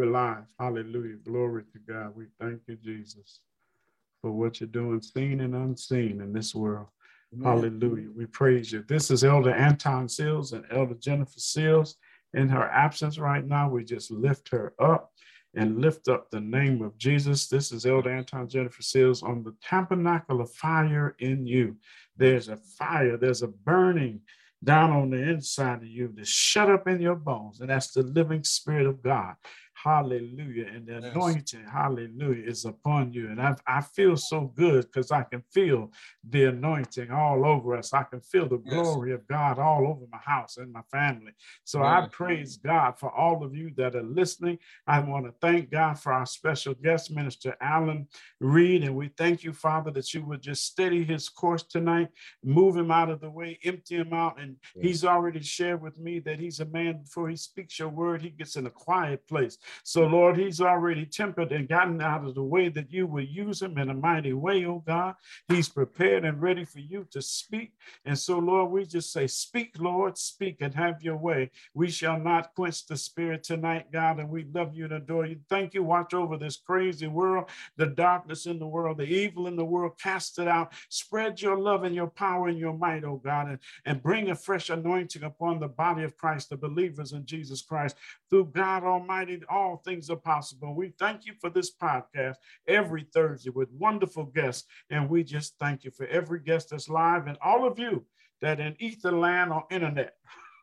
We're live. Hallelujah. Glory to God. We thank you, Jesus, for what you're doing, seen and unseen in this world. Amen. Hallelujah. We praise you. This is Elder Anton Seals and Elder Jennifer Seals. In her absence right now, we just lift her up and lift up the name of Jesus. This is Elder Anton Jennifer Seals on the tabernacle of fire in you. There's a fire, there's a burning down on the inside of you that's shut up in your bones, and that's the living Spirit of God. Hallelujah. And the anointing, hallelujah, is upon you. And I feel so good because I can feel the anointing all over us. I can feel the glory of God all over my house and my family. So I praise God for all of you that are listening. I want to thank God for our special guest, Minister Alan Reed. And we thank you, Father, that you would just steady his course tonight, move him out of the way, empty him out. And he's already shared with me that he's a man, before he speaks your word, he gets in a quiet place. So, Lord, he's already tempered and gotten out of the way that you will use him in a mighty way, oh God. He's prepared and ready for you to speak. And so, Lord, we just say, speak, Lord, speak and have your way. We shall not quench the Spirit tonight, God, and we love you and adore you. Thank you. Watch over this crazy world, the darkness in the world, the evil in the world, cast it out. Spread your love and your power and your might, oh God, and bring a fresh anointing upon the body of Christ, the believers in Jesus Christ. Through God Almighty, all things are possible. We thank you for this podcast every Thursday with wonderful guests. And we just thank you for every guest that's live and all of you that in Etherland or internet.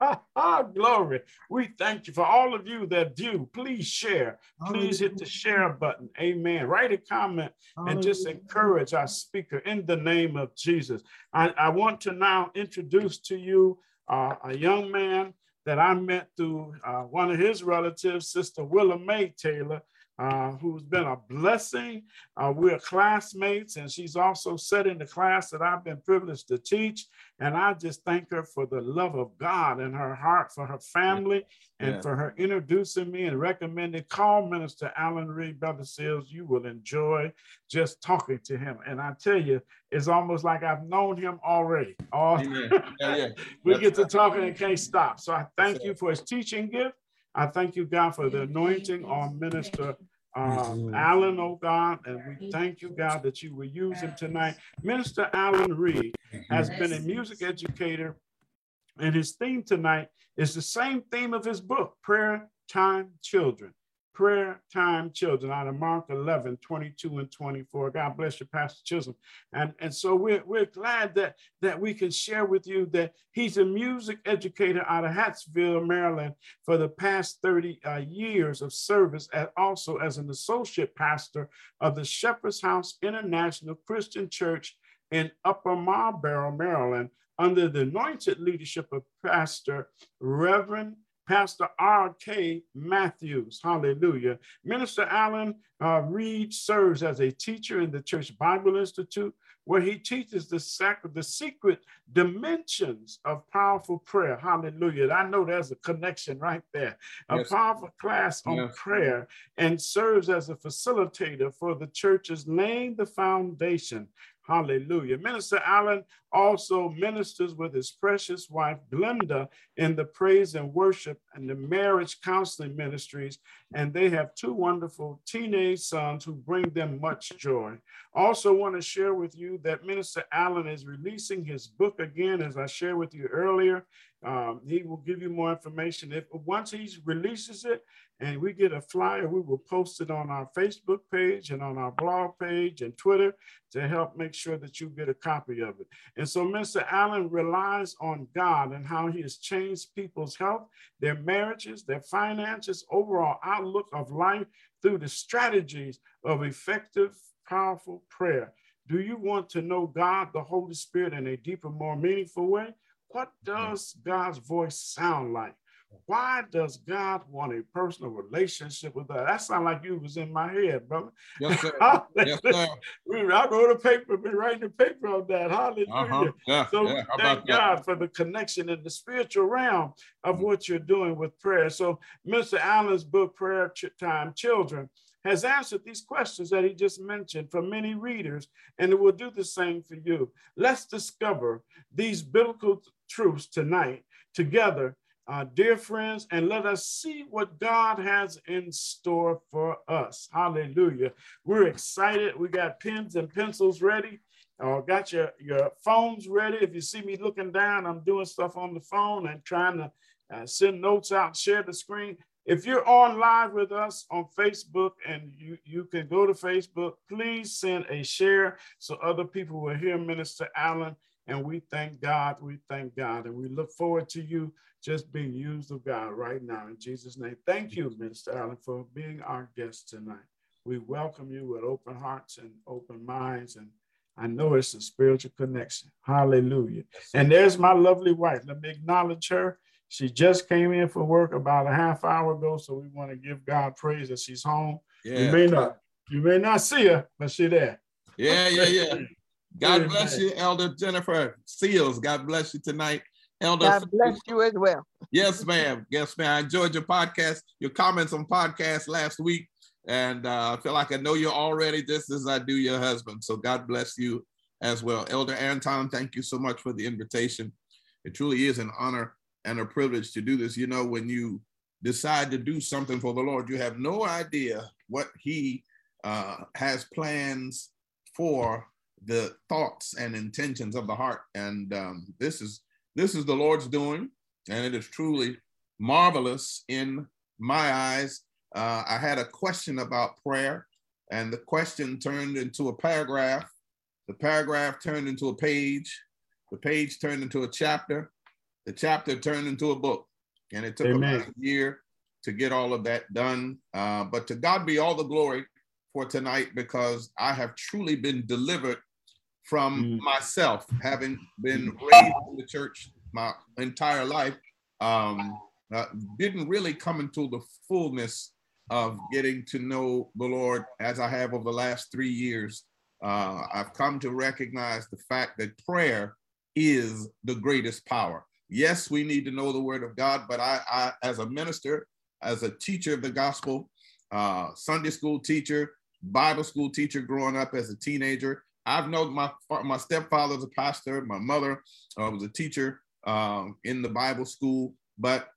Glory. We thank you for all of you that do. Please share. Please hit the share button. Amen. Write a comment and just encourage our speaker in the name of Jesus. I want to now introduce to you a young man that I met through one of his relatives, Sister Willa Mae Taylor, who's been a blessing. We're classmates, and she's also sat in the class that I've been privileged to teach. And I just thank her for the love of God and her heart for her family and for her introducing me and recommending, call Minister Alan Reed, Brother Seals. You will enjoy just talking to him. And I tell you, it's almost like I've known him already. We get to talking and can't stop. So I thank you for his teaching gift. I thank you, God, for the anointing on Minister Alan, oh God, and we thank you, God, that you will use him tonight. Minister Alan Reed has been a music educator, and his theme tonight is the same theme of his book, Prayer Time Children. Prayer Time Children, out of Mark 11, 22 and 24. God bless you, Pastor Chisholm. And so we're glad that we can share with you that he's a music educator out of Hatfield, Maryland, for the past 30 years of service, and also as an associate pastor of the Shepherd's House International Christian Church in Upper Marlboro, Maryland, under the anointed leadership of Reverend Pastor R.K. Matthews. Hallelujah. Minister Alan Reed serves as a teacher in the Church Bible Institute, where he teaches the secret dimensions of powerful prayer. Hallelujah. I know there's a connection right there. A powerful class on prayer, and serves as a facilitator for the church's Laying the Foundation. Hallelujah. Minister Allen also ministers with his precious wife, Glenda, in the praise and worship and the marriage counseling ministries. And they have two wonderful teenage sons who bring them much joy. Also want to share with you that Minister Allen is releasing his book again, as I shared with you earlier. He will give you more information. Once he releases it and we get a flyer, we will post it on our Facebook page and on our blog page and Twitter to help make sure that you get a copy of it. And so Mr. Allen relies on God and how he has changed people's health, their marriages, their finances, overall outlook of life through the strategies of effective, powerful prayer. Do you want to know God, the Holy Spirit, in a deeper, more meaningful way? What does God's voice sound like? Why does God want a personal relationship with us? That sounds like you was in my head, brother. Yes, sir. Yes, sir. I wrote a paper, been writing a paper on that. Hallelujah. Thank God for the connection in the spiritual realm of what you're doing with prayer. So Mr. Allen's book, Prayer Time Children, has answered these questions that he just mentioned for many readers, and it will do the same for you. Let's discover these biblical truths tonight together dear friends, and let us see what God has in store for us. Hallelujah. We're excited. We got pens and pencils ready. Got your phones ready. If you see me looking down, I'm doing stuff on the phone and trying to send notes out, share the screen. If you're on live with us on Facebook and you can go to Facebook, please send a share so other people will hear Minister Allen. And we thank God. We thank God. And we look forward to you just being used of God right now in Jesus' name. Thank you, Minister Allen, for being our guest tonight. We welcome you with open hearts and open minds. And I know it's a spiritual connection. Hallelujah. And there's my lovely wife. Let me acknowledge her. She just came in for work about a half hour ago, so we want to give God praise that she's home. Yeah. You may not see her, but she's there. Yeah. God bless you, Elder Jennifer Seals. God bless you tonight. Elder, God bless you as well. Yes, ma'am. Yes, ma'am. I enjoyed your podcast, your comments on podcast last week. And I feel like I know you already just as I do your husband. So God bless you as well. Elder Anton, thank you so much for the invitation. It truly is an honor and a privilege to do this. You know, when you decide to do something for the Lord, you have no idea what he has plans for the thoughts and intentions of the heart. And this is the Lord's doing, and it is truly marvelous in my eyes. I had a question about prayer, and the question turned into a paragraph. The paragraph turned into a page. The page turned into a chapter. The chapter turned into a book. And it took about a year to get all of that done. But to God be all the glory for tonight, because I have truly been delivered from myself, having been raised in the church my entire life. Didn't really come into the fullness of getting to know the Lord as I have over the last 3 years. I've come to recognize the fact that prayer is the greatest power. Yes, we need to know the word of God, but I as a minister, as a teacher of the gospel, Sunday school teacher, Bible school teacher growing up as a teenager, I've known my stepfather's a pastor, my mother was a teacher in the Bible school, but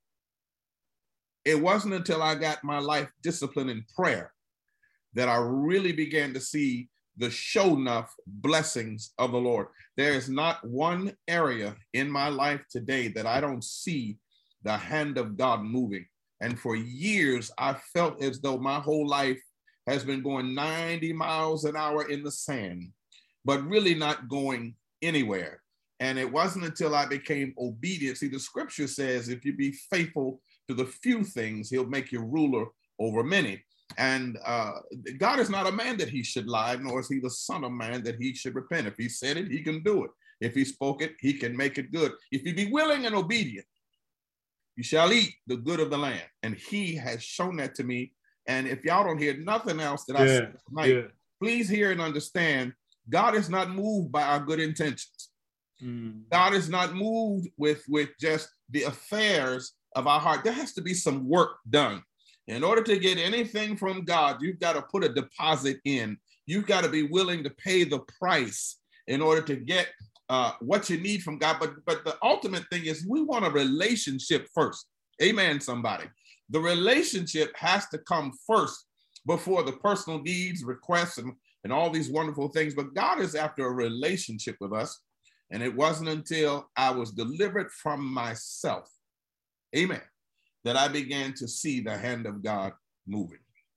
it wasn't until I got my life disciplined in prayer that I really began to see the show enough blessings of the Lord. There is not one area in my life today that I don't see the hand of God moving. And for years, I felt as though my whole life has been going 90 miles an hour in the sand, but really not going anywhere. And it wasn't until I became obedient. See, the scripture says, if you be faithful to the few things, he'll make you ruler over many. And God is not a man that he should lie, nor is he the son of man that he should repent. If he said it, he can do it. If he spoke it, he can make it good. If you be willing and obedient, you shall eat the good of the land. And he has shown that to me. And if y'all don't hear nothing else that I said tonight, please hear and understand, God is not moved by our good intentions. God is not moved with just the affairs of our heart. There has to be some work done. In order to get anything from God, you've got to put a deposit in. You've got to be willing to pay the price in order to get what you need from God. But the ultimate thing is we want a relationship first. Amen, somebody. The relationship has to come first before the personal needs, requests, and all these wonderful things. But God is after a relationship with us. And it wasn't until I was delivered from myself, amen, that I began to see the hand of God moving.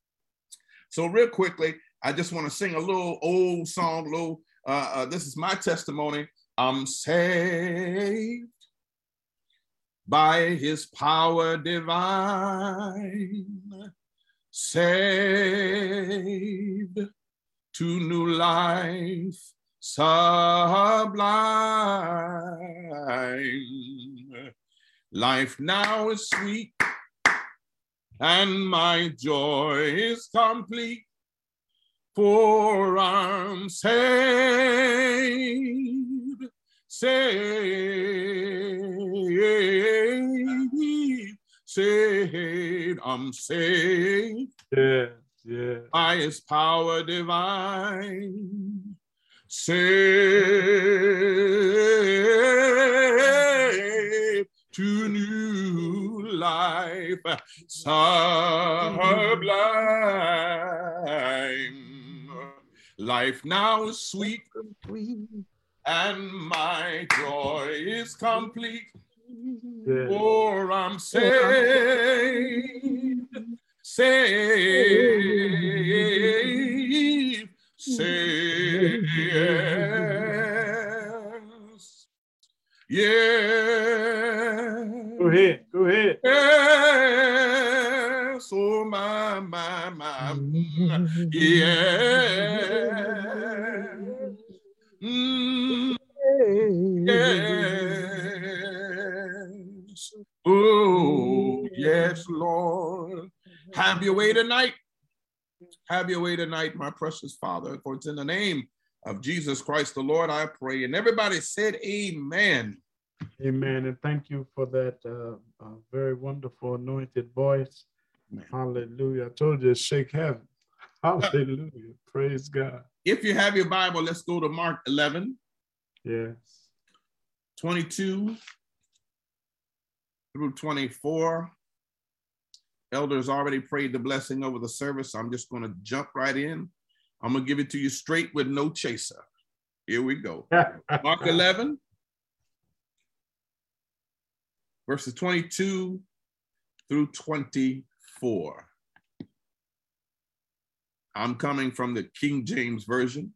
So real quickly, I just want to sing a little old song. This is my testimony. I'm saved by his power divine, saved to new life sublime. Life now is sweet and my joy is complete, for I'm saved, I'm saved. By his power divine, saved to new life sublime. Life now is sweet, and my joy is complete. Yeah. For I'm saved, saved, saved. Yes. Go ahead. Go ahead. Yes. Oh, my. Yes. Yes. Oh, yes, Lord. Have your way tonight. Have your way tonight, my precious Father. For it's in the name of Jesus Christ, the Lord, I pray. And everybody said, amen. Amen. And thank you for that very wonderful anointed voice. Amen. Hallelujah. I told you to shake heaven. Hallelujah. Praise God. If you have your Bible, let's go to Mark 11. Yes. 22 through 24. Elders already prayed the blessing over the service. I'm just going to jump right in. I'm going to give it to you straight with no chaser. Here we go. Mark 11, verses 22 through 24. I'm coming from the King James Version.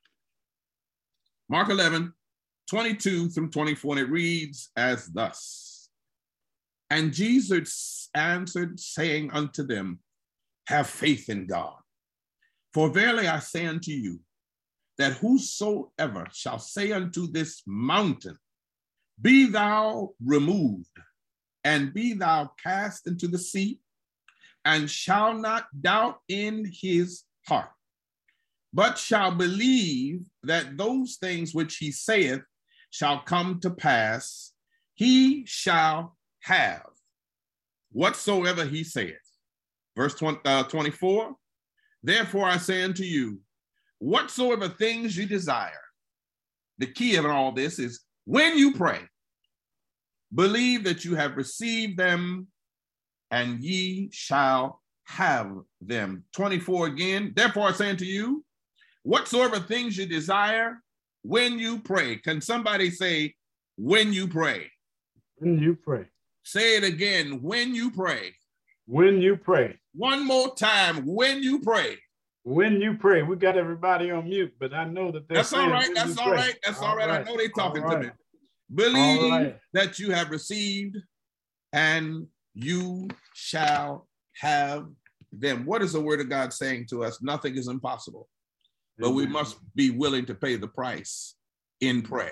Mark 11, 22 through 24, and it reads as thus. And Jesus answered, saying unto them, have faith in God. For verily I say unto you, that whosoever shall say unto this mountain, be thou removed, and be thou cast into the sea, and shall not doubt in his heart, but shall believe that those things which he saith shall come to pass, he shall have whatsoever he saith. Verse 24, therefore I say unto you, whatsoever things you desire. The key of all this is when you pray, believe that you have received them, and ye shall have them. 24 again, therefore I say unto you, whatsoever things you desire, when you pray. Can somebody say, when you pray? When you pray. Say it again, when you pray. When you pray. One more time, when you pray. When you pray. We got everybody on mute, but I know that they're That's all right. That's all right. That's all right. I know they're talking to me. Believe that you have received, and you shall have them. What is the word of God saying to us? Nothing is impossible, but we must be willing to pay the price in prayer.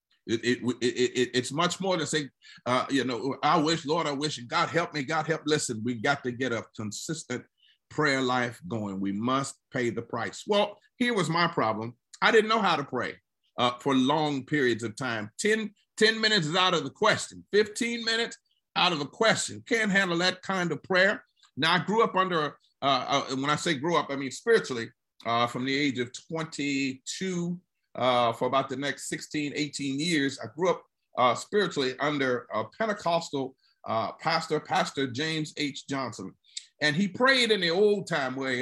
It's much more to say, I wish, Lord, I wish, God help me, God help. Listen, we got to get a consistent prayer life going. We must pay the price. Well, here was my problem. I didn't know how to pray for long periods of time. 10 minutes is out of the question. 15 minutes out of the question. Can't handle that kind of prayer. Now, I grew up under, when I say grew up, I mean spiritually, from the age of 22 for about the next 16, 18 years. I grew up spiritually under a Pentecostal pastor, Pastor James H. Johnson. And he prayed in the old time way,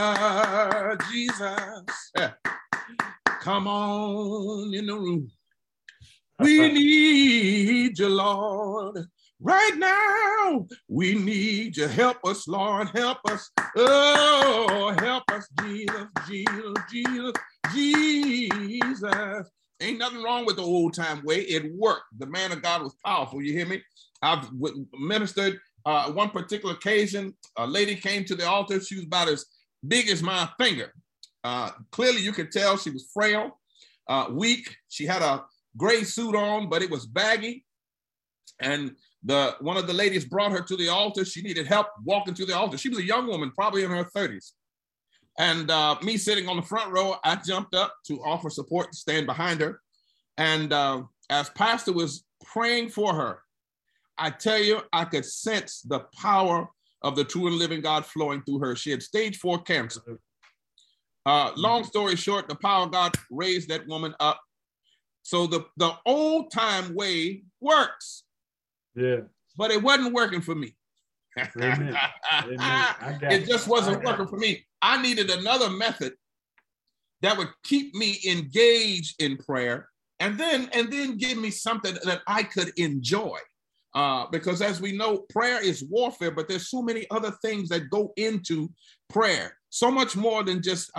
Jesus, come on in the room. We need you, Lord. Right now, we need you. Help us, Lord. Help us. Oh, help us, Jesus, Jesus, Jesus, Jesus. Ain't nothing wrong with the old time way. It worked. The man of God was powerful. You hear me? I've ministered one particular occasion. A lady came to the altar. She was about as big as my finger. Clearly, you could tell she was frail, weak. She had a gray suit on, but it was baggy. And one of the ladies brought her to the altar. She needed help walking to the altar. She was a young woman, probably in her 30s. And me sitting on the front row, I jumped up to offer support, to stand behind her. And as pastor was praying for her, I tell you, I could sense the power of the true and living God flowing through her. She had stage 4 cancer. Long story short, the power of God raised that woman up. So the old time way works. Yeah. but it wasn't working for me. Amen. Amen. It just wasn't working for me. I needed another method that would keep me engaged in prayer, and then give me something that I could enjoy. Because as we know, prayer is warfare, but there's so many other things that go into prayer. So much more than just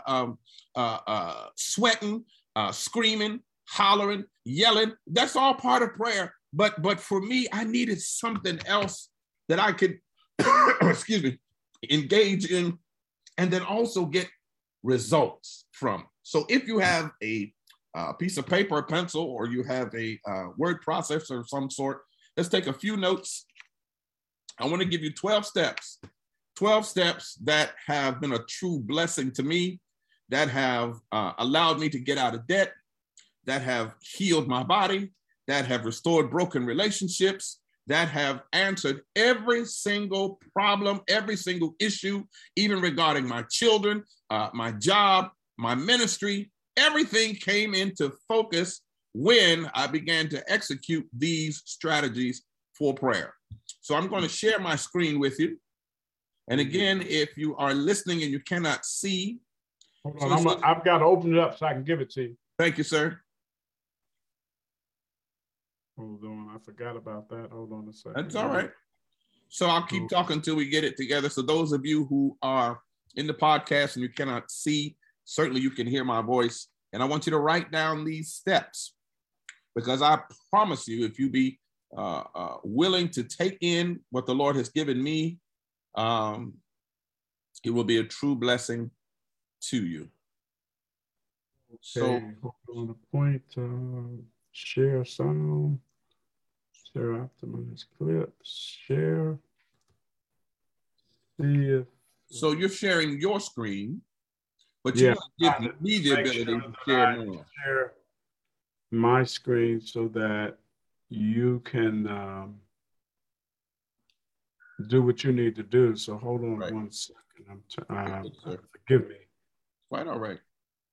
sweating, screaming, hollering, yelling. That's all part of prayer. But for me, I needed something else that I could, excuse me, engage in, and then also get results from. So if you have a piece of paper, a pencil, or you have a word processor of some sort, let's take a few notes. I want to give you 12 steps that have been a true blessing to me, that have allowed me to get out of debt, that have healed my body, that have restored broken relationships, that have answered every single problem, every single issue, even regarding my children, my job, my ministry. Everything came into focus when I began to execute these strategies for prayer. So I'm going to share my screen with you. And again, if you are listening and you cannot see. Hold on, I've got to open it up so I can give it to you. Thank you, sir. Hold on, I forgot about that. Hold on a second. That's all right. So I'll keep talking until we get it together. So those of you who are in the podcast and you cannot see, certainly you can hear my voice. And I want you to write down these steps, because I promise you, if you be willing to take in what the Lord has given me, it will be a true blessing to you. Okay, so hold on a point. Share sound, share optimize clips, share. See if. So you're sharing your screen, but you give me the ability to share more. Share my screen so that you can do what you need to do. So hold on 1 second. Forgive me. Quite all right.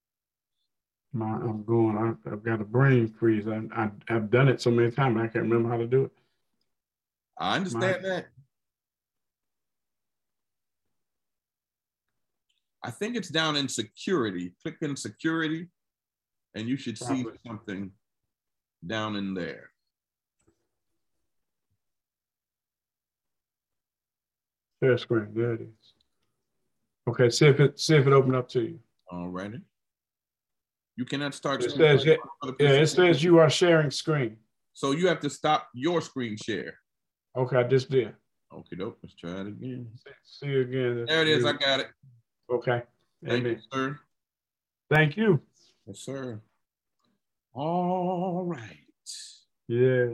I've got a brain freeze. I've done it so many times, I can't remember how to do it. I understand that. I think it's down in security. Click in security, and you should see something down in there. Share screen, there it is. Okay, see if it opened up to you. All righty. You cannot start. It says you are sharing screen. So you have to stop your screen share. Okay, I just did. Okay, dope. Let's try it again. See you again. There it is. I got it. Okay. Thank you, sir. Thank you. Yes, sir. All right. Yes.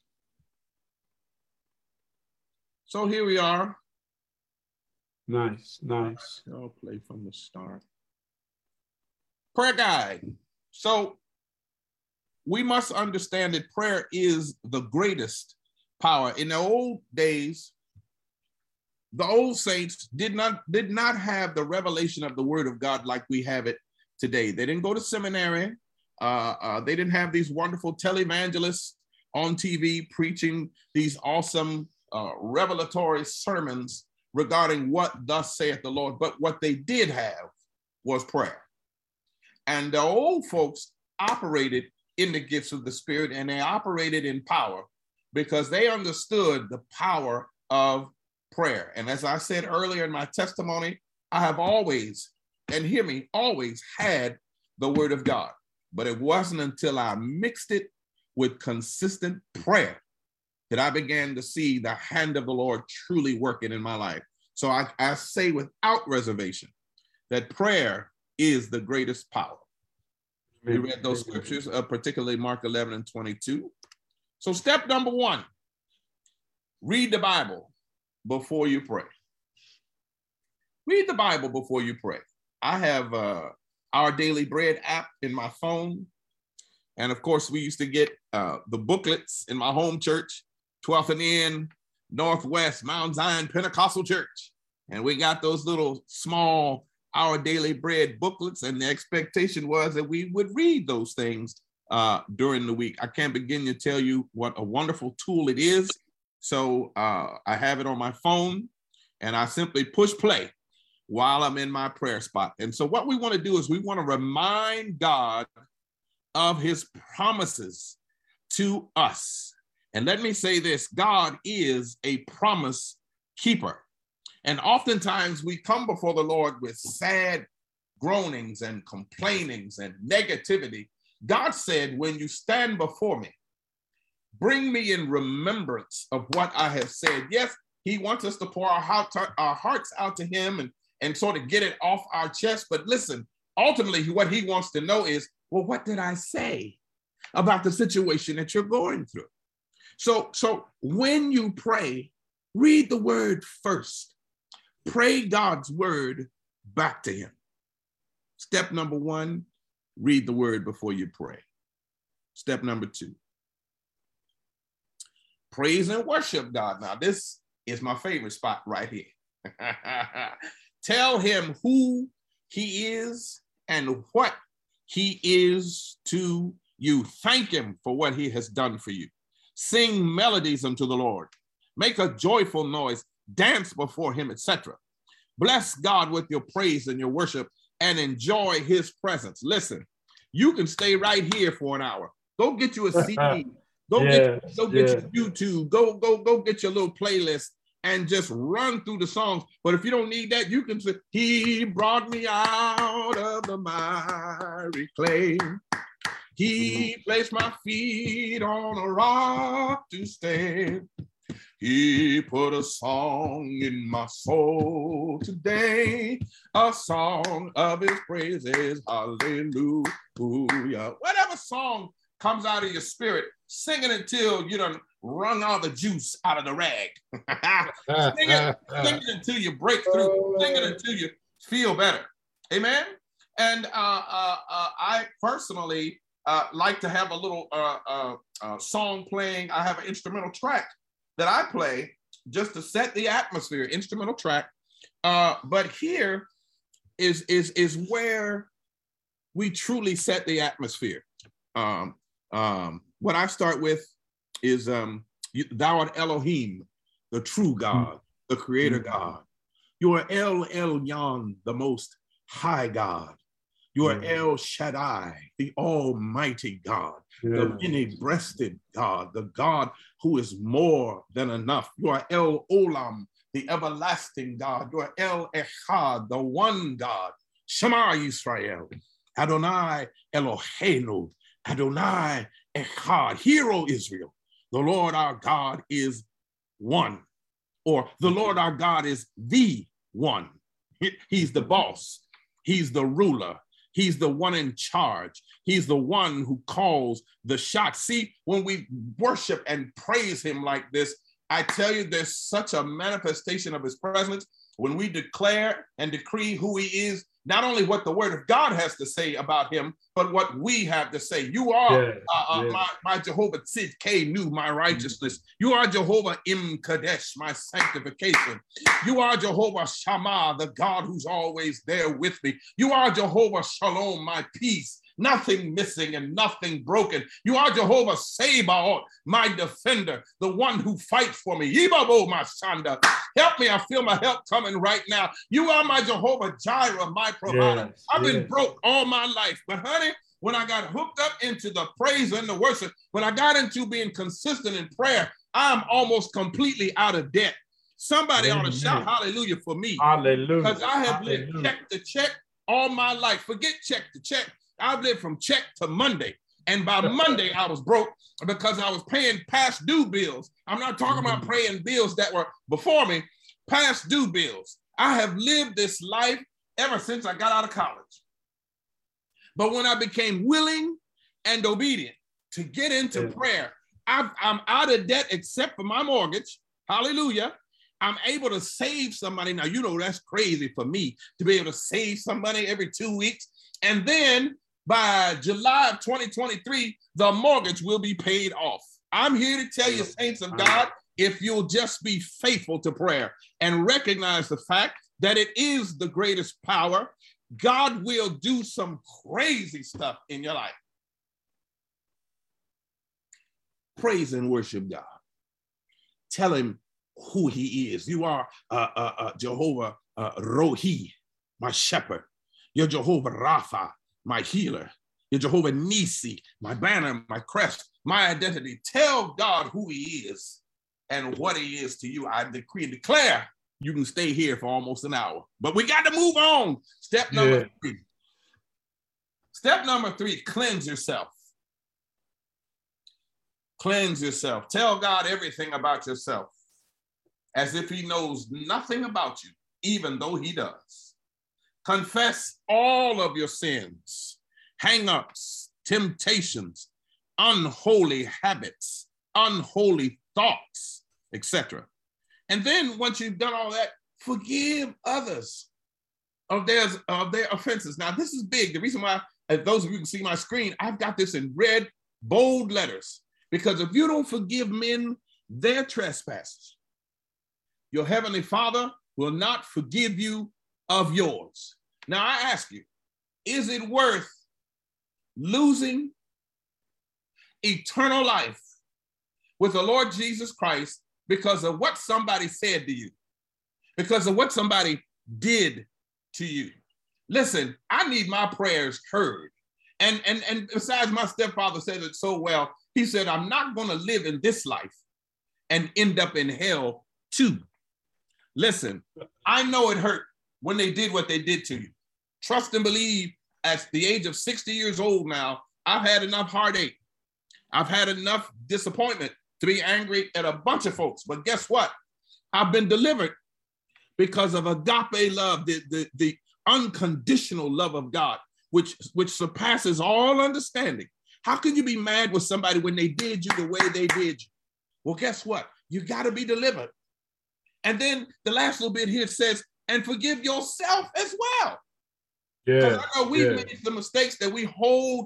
So here we are. Nice. I'll play from the start. Prayer guide. So we must understand that prayer is the greatest power. In the old days, the old saints did not have the revelation of the word of God like we have it today. They didn't go to seminary. They didn't have these wonderful televangelists on TV preaching these awesome revelatory sermons regarding what thus saith the Lord. But what they did have was prayer. And the old folks operated in the gifts of the Spirit, and they operated in power because they understood the power of prayer. And as I said earlier in my testimony, I have always, and hear me, always had the word of God. But it wasn't until I mixed it with consistent prayer that I began to see the hand of the Lord truly working in my life. So I say without reservation that prayer is the greatest power. We read those scriptures, particularly Mark 11 and 22. So step number 1, read the Bible before you pray. Read the Bible before you pray. I have Our Daily Bread app in my phone. And of course, we used to get the booklets in my home church, 12th and N, Northwest, Mount Zion Pentecostal Church. And we got those little small Our Daily Bread booklets, and the expectation was that we would read those things during the week. I can't begin to tell you what a wonderful tool it is So I have it on my phone, and I simply push play while I'm in my prayer spot. And so what we want to do is we want to remind God of his promises to us. And let me say this, God is a promise keeper. And oftentimes we come before the Lord with sad groanings and complainings and negativity. God said, when you stand before me, bring me in remembrance of what I have said. Yes, he wants us to pour our hearts out to him and sort of get it off our chest. But listen, ultimately what he wants to know is, well, what did I say about the situation that you're going through? So when you pray, read the word first. Pray God's word back to him. Step number 1, read the word before you pray. Step number 2, praise and worship God. Now, this is my favorite spot right here. Tell him who he is and what he is to you. Thank him for what he has done for you. Sing melodies unto the Lord. Make a joyful noise. Dance before him, etc. Bless God with your praise and your worship and enjoy his presence. Listen, you can stay right here for an hour. Go get you a CD. Go get your YouTube. Go get your little playlist and just run through the songs. But if you don't need that, you can say, he brought me out of the miry clay. He placed my feet on a rock to stand. He put a song in my soul today, a song of his praises, hallelujah. Whatever song comes out of your spirit, sing it until you done wrung all the juice out of the rag. Sing it until you break through. Sing it until you feel better. Amen? And I personally like to have a little song playing. I have an instrumental track that I play just to set the atmosphere, instrumental track. But here is where we truly set the atmosphere. What I start with is thou art Elohim, the true God, the creator God. You are El Elyon, the most high God. You are El Shaddai, the almighty God, the many-breasted God, the God who is more than enough. You are El Olam, the everlasting God. You are El Echad, the one God. Shema Yisrael, Adonai Eloheinu, Adonai Echad. Hear, O Israel, the Lord our God is one, or the Lord our God is the one. He's the boss. He's the ruler. He's the one in charge. He's the one who calls the shots. See, when we worship and praise him like this, I tell you, there's such a manifestation of his presence when we declare and decree who he is, not only what the word of God has to say about him, but what we have to say. You are my Jehovah Tzidkenu, my righteousness. You are Jehovah Im Kadesh, my sanctification. You are Jehovah Shammah, the God who's always there with me. You are Jehovah Shalom, my peace. Nothing missing and nothing broken. You are Jehovah Sabaoth, my defender, the one who fights for me. Yibabo, my Shanda. Help me, I feel my help coming right now. You are my Jehovah Jireh, my provider. I've been broke all my life, but honey, when I got hooked up into the praise and the worship, when I got into being consistent in prayer, I'm almost completely out of debt. Somebody ought to shout hallelujah for me. Hallelujah. Because I have lived check to check all my life. Forget check to check. I've lived from check to Monday. And by Monday, I was broke because I was paying past due bills. I'm not talking about paying bills that were before me, past due bills. I have lived this life ever since I got out of college. But when I became willing and obedient to get into prayer, I'm out of debt except for my mortgage. Hallelujah. I'm able to save somebody. Now, you know, that's crazy for me to be able to save somebody every 2 weeks. And then by July of 2023, the mortgage will be paid off. I'm here to tell you, saints of God, if you'll just be faithful to prayer and recognize the fact that it is the greatest power, God will do some crazy stuff in your life. Praise and worship God. tell him who he is. You are Jehovah Rohi, my shepherd. You're Jehovah Rapha, my healer. You're Jehovah Nisi, my banner, my crest, my identity. Tell God who he is and what he is to you. I decree and declare you can stay here for almost an hour. But we got to move on. Step number 3. Step number 3, cleanse yourself. Cleanse yourself. Tell God everything about yourself as if he knows nothing about you, even though he does. Confess all of your sins, hang-ups, temptations, unholy habits, unholy thoughts, etc. And then once you've done all that, forgive others of their offenses. Now, this is big. The reason why, as those of you can see my screen, I've got this in red, bold letters, because if you don't forgive men their trespasses, your heavenly Father will not forgive you of yours. Now, I ask you, is it worth losing eternal life with the Lord Jesus Christ because of what somebody said to you, because of what somebody did to you? Listen, I need my prayers heard. And besides, my stepfather said it so well. He said, I'm not going to live in this life and end up in hell too. Listen, I know it hurt when they did what they did to you. Trust and believe, at the age of 60 years old now, I've had enough heartache. I've had enough disappointment to be angry at a bunch of folks. But guess what? I've been delivered because of agape love, the unconditional love of God, which surpasses all understanding. How can you be mad with somebody when they did you the way they did you? Well, guess what? You got to be delivered. And then the last little bit here says, and forgive yourself as well. Yeah. I know we've made the mistakes that we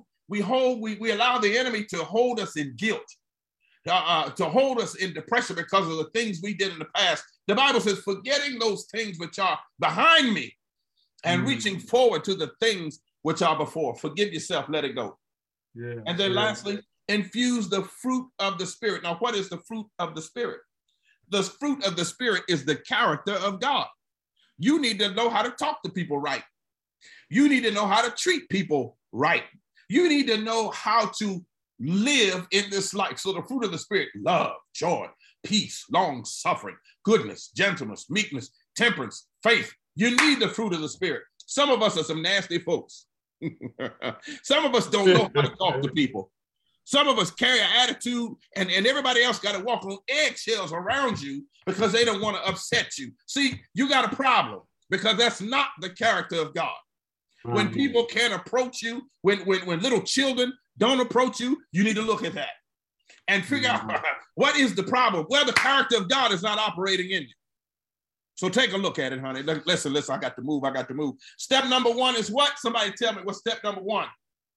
allow the enemy to hold us in guilt, to hold us in depression because of the things we did in the past. The Bible says, forgetting those things which are behind me and reaching forward to the things which are before. Forgive yourself, let it go. Yeah. And then lastly, infuse the fruit of the Spirit. Now, what is the fruit of the Spirit? The fruit of the Spirit is the character of God. You need to know how to talk to people right. You need to know how to treat people right. You need to know how to live in this life. So the fruit of the Spirit, love, joy, peace, long suffering, goodness, gentleness, meekness, temperance, faith. You need the fruit of the Spirit. Some of us are some nasty folks. Some of us don't know how to talk to people. Some of us carry an attitude and everybody else got to walk on eggshells around you because they don't want to upset you. See, you got a problem because that's not the character of God. When people can't approach you, when little children don't approach you, you need to look at that and figure out what is the problem. Well, the character of God is not operating in you. So take a look at it, honey. Listen, I got to move. Step number 1 is what? Somebody tell me what's step number 1.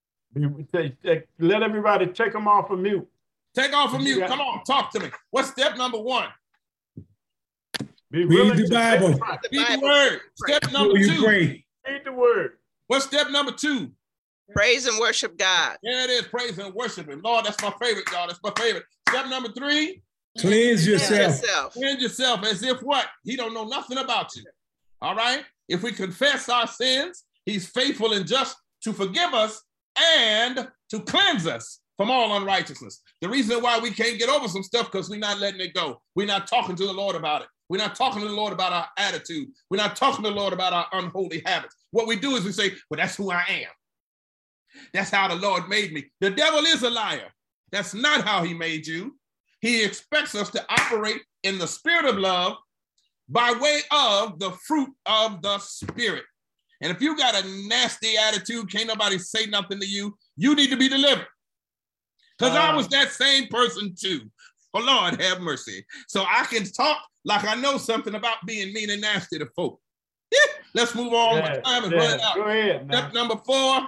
Let everybody take them off of mute. Take off of mute. Come on, talk to me. What's step number 1? Read the Bible. Read the word. Step number 2. Read the word. What's step number 2? Praise and worship God. Yeah, it is. Praise and worship Him. Lord, that's my favorite, y'all. That's my favorite. Step number 3. Cleanse yourself. Cleanse yourself as if what? He don't know nothing about you. All right? If we confess our sins, He's faithful and just to forgive us and to cleanse us from all unrighteousness. The reason why we can't get over some stuff because we're not letting it go. We're not talking to the Lord about it. We're not talking to the Lord about our attitude. We're not talking to the Lord about our unholy habits. What we do is we say, well, that's who I am. That's how the Lord made me. The devil is a liar. That's not how he made you. He expects us to operate in the spirit of love by way of the fruit of the Spirit. And if you got a nasty attitude, can't nobody say nothing to you, you need to be delivered. Because I was that same person too. Oh, Lord, have mercy. So I can talk like I know something about being mean and nasty to folk. Yeah, let's move on. My time is running out. Go ahead. Step number 4,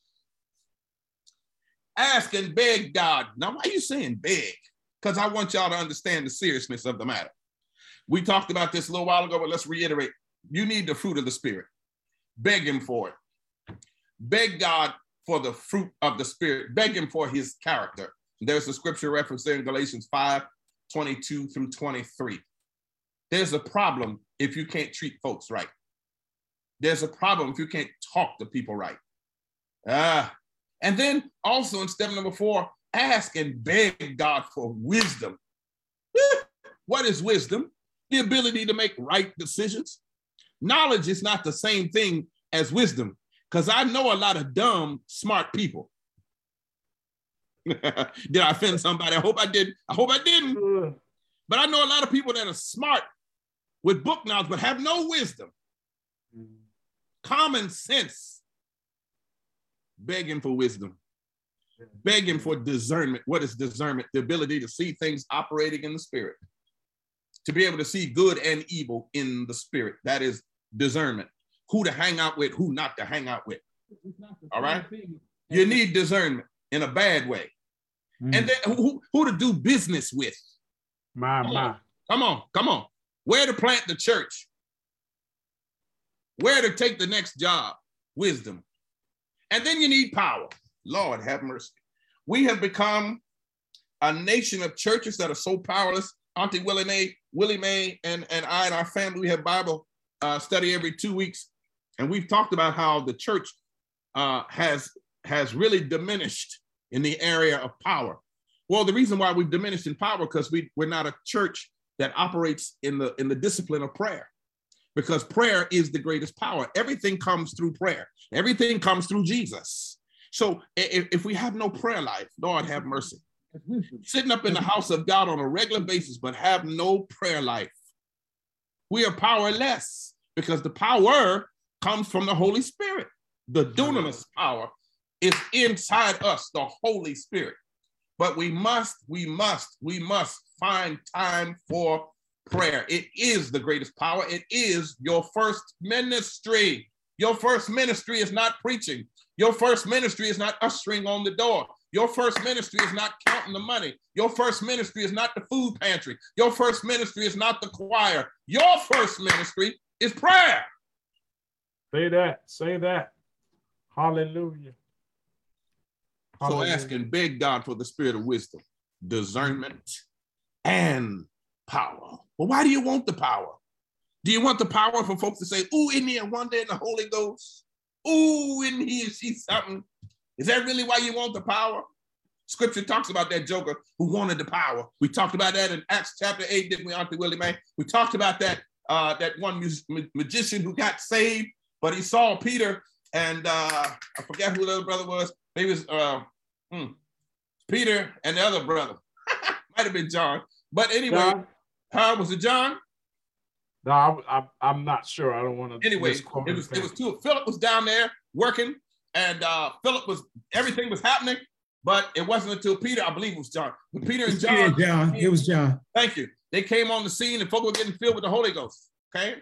ask and beg God. Now, why are you saying beg? Because I want y'all to understand the seriousness of the matter. We talked about this a little while ago, but let's reiterate. You need the fruit of the Spirit. Beg Him for it. Beg God for the fruit of the Spirit. Beg Him for His character. There's a scripture reference there in Galatians 5, 22 through 23. There's a problem if you can't treat folks right. There's a problem if you can't talk to people right. And then also in step number 4, ask and beg God for wisdom. What is wisdom? The ability to make right decisions. Knowledge is not the same thing as wisdom, because I know a lot of dumb, smart people. Did I offend somebody? I hope I didn't. But I know a lot of people that are smart with book knowledge, but have no wisdom. Common sense. Begging for wisdom. Begging for discernment. What is discernment? The ability to see things operating in the spirit. To be able to see good and evil in the spirit. That is discernment. Who to hang out with, who not to hang out with. All right? You need discernment in a bad way. And then who to do business with. My. Come on. Where to plant the church. Where to take the next job. Wisdom. And then you need power. Lord have mercy. We have become a nation of churches that are so powerless. Auntie Willie Mae and I and our family, we have Bible study every 2 weeks. And we've talked about how the church has really diminished in the area of power. Well, the reason why we've diminished in power because we're not a church that operates in the discipline of prayer, because prayer is the greatest power. Everything comes through prayer. Everything comes through Jesus. So if we have no prayer life, Lord have mercy. Sitting up in the house of God on a regular basis, but have no prayer life, we are powerless, because the power comes from the Holy Spirit. The dunamis power is inside us, the Holy Spirit. But we must find time for prayer. It is the greatest power. It is your first ministry. Your first ministry is not preaching. Your first ministry is not ushering on the door. Your first ministry is not counting the money. Your first ministry is not the food pantry. Your first ministry is not the choir. Your first ministry is prayer. Say that. Hallelujah. So ask and beg God for the spirit of wisdom, discernment, and power. Well, why do you want the power? Do you want the power for folks to say, ooh, isn't he a wonder in the Holy Ghost? Ooh, isn't he or she something? Is that really why you want the power? Scripture talks about that joker who wanted the power. We talked about that in Acts chapter 8, didn't we, Auntie Willie Mae? We talked about that one magician who got saved, but he saw Peter and I forget who the other brother was. Maybe it was Peter and the other brother. Might have been John. But anyway, was it John? No, I'm not sure. I don't want to. Anyway, it was two. Philip was down there working, and everything was happening, but it wasn't until Peter, I believe it was John. But Peter and John. It was John. Thank you. They came on the scene, and folks were getting filled with the Holy Ghost. Okay,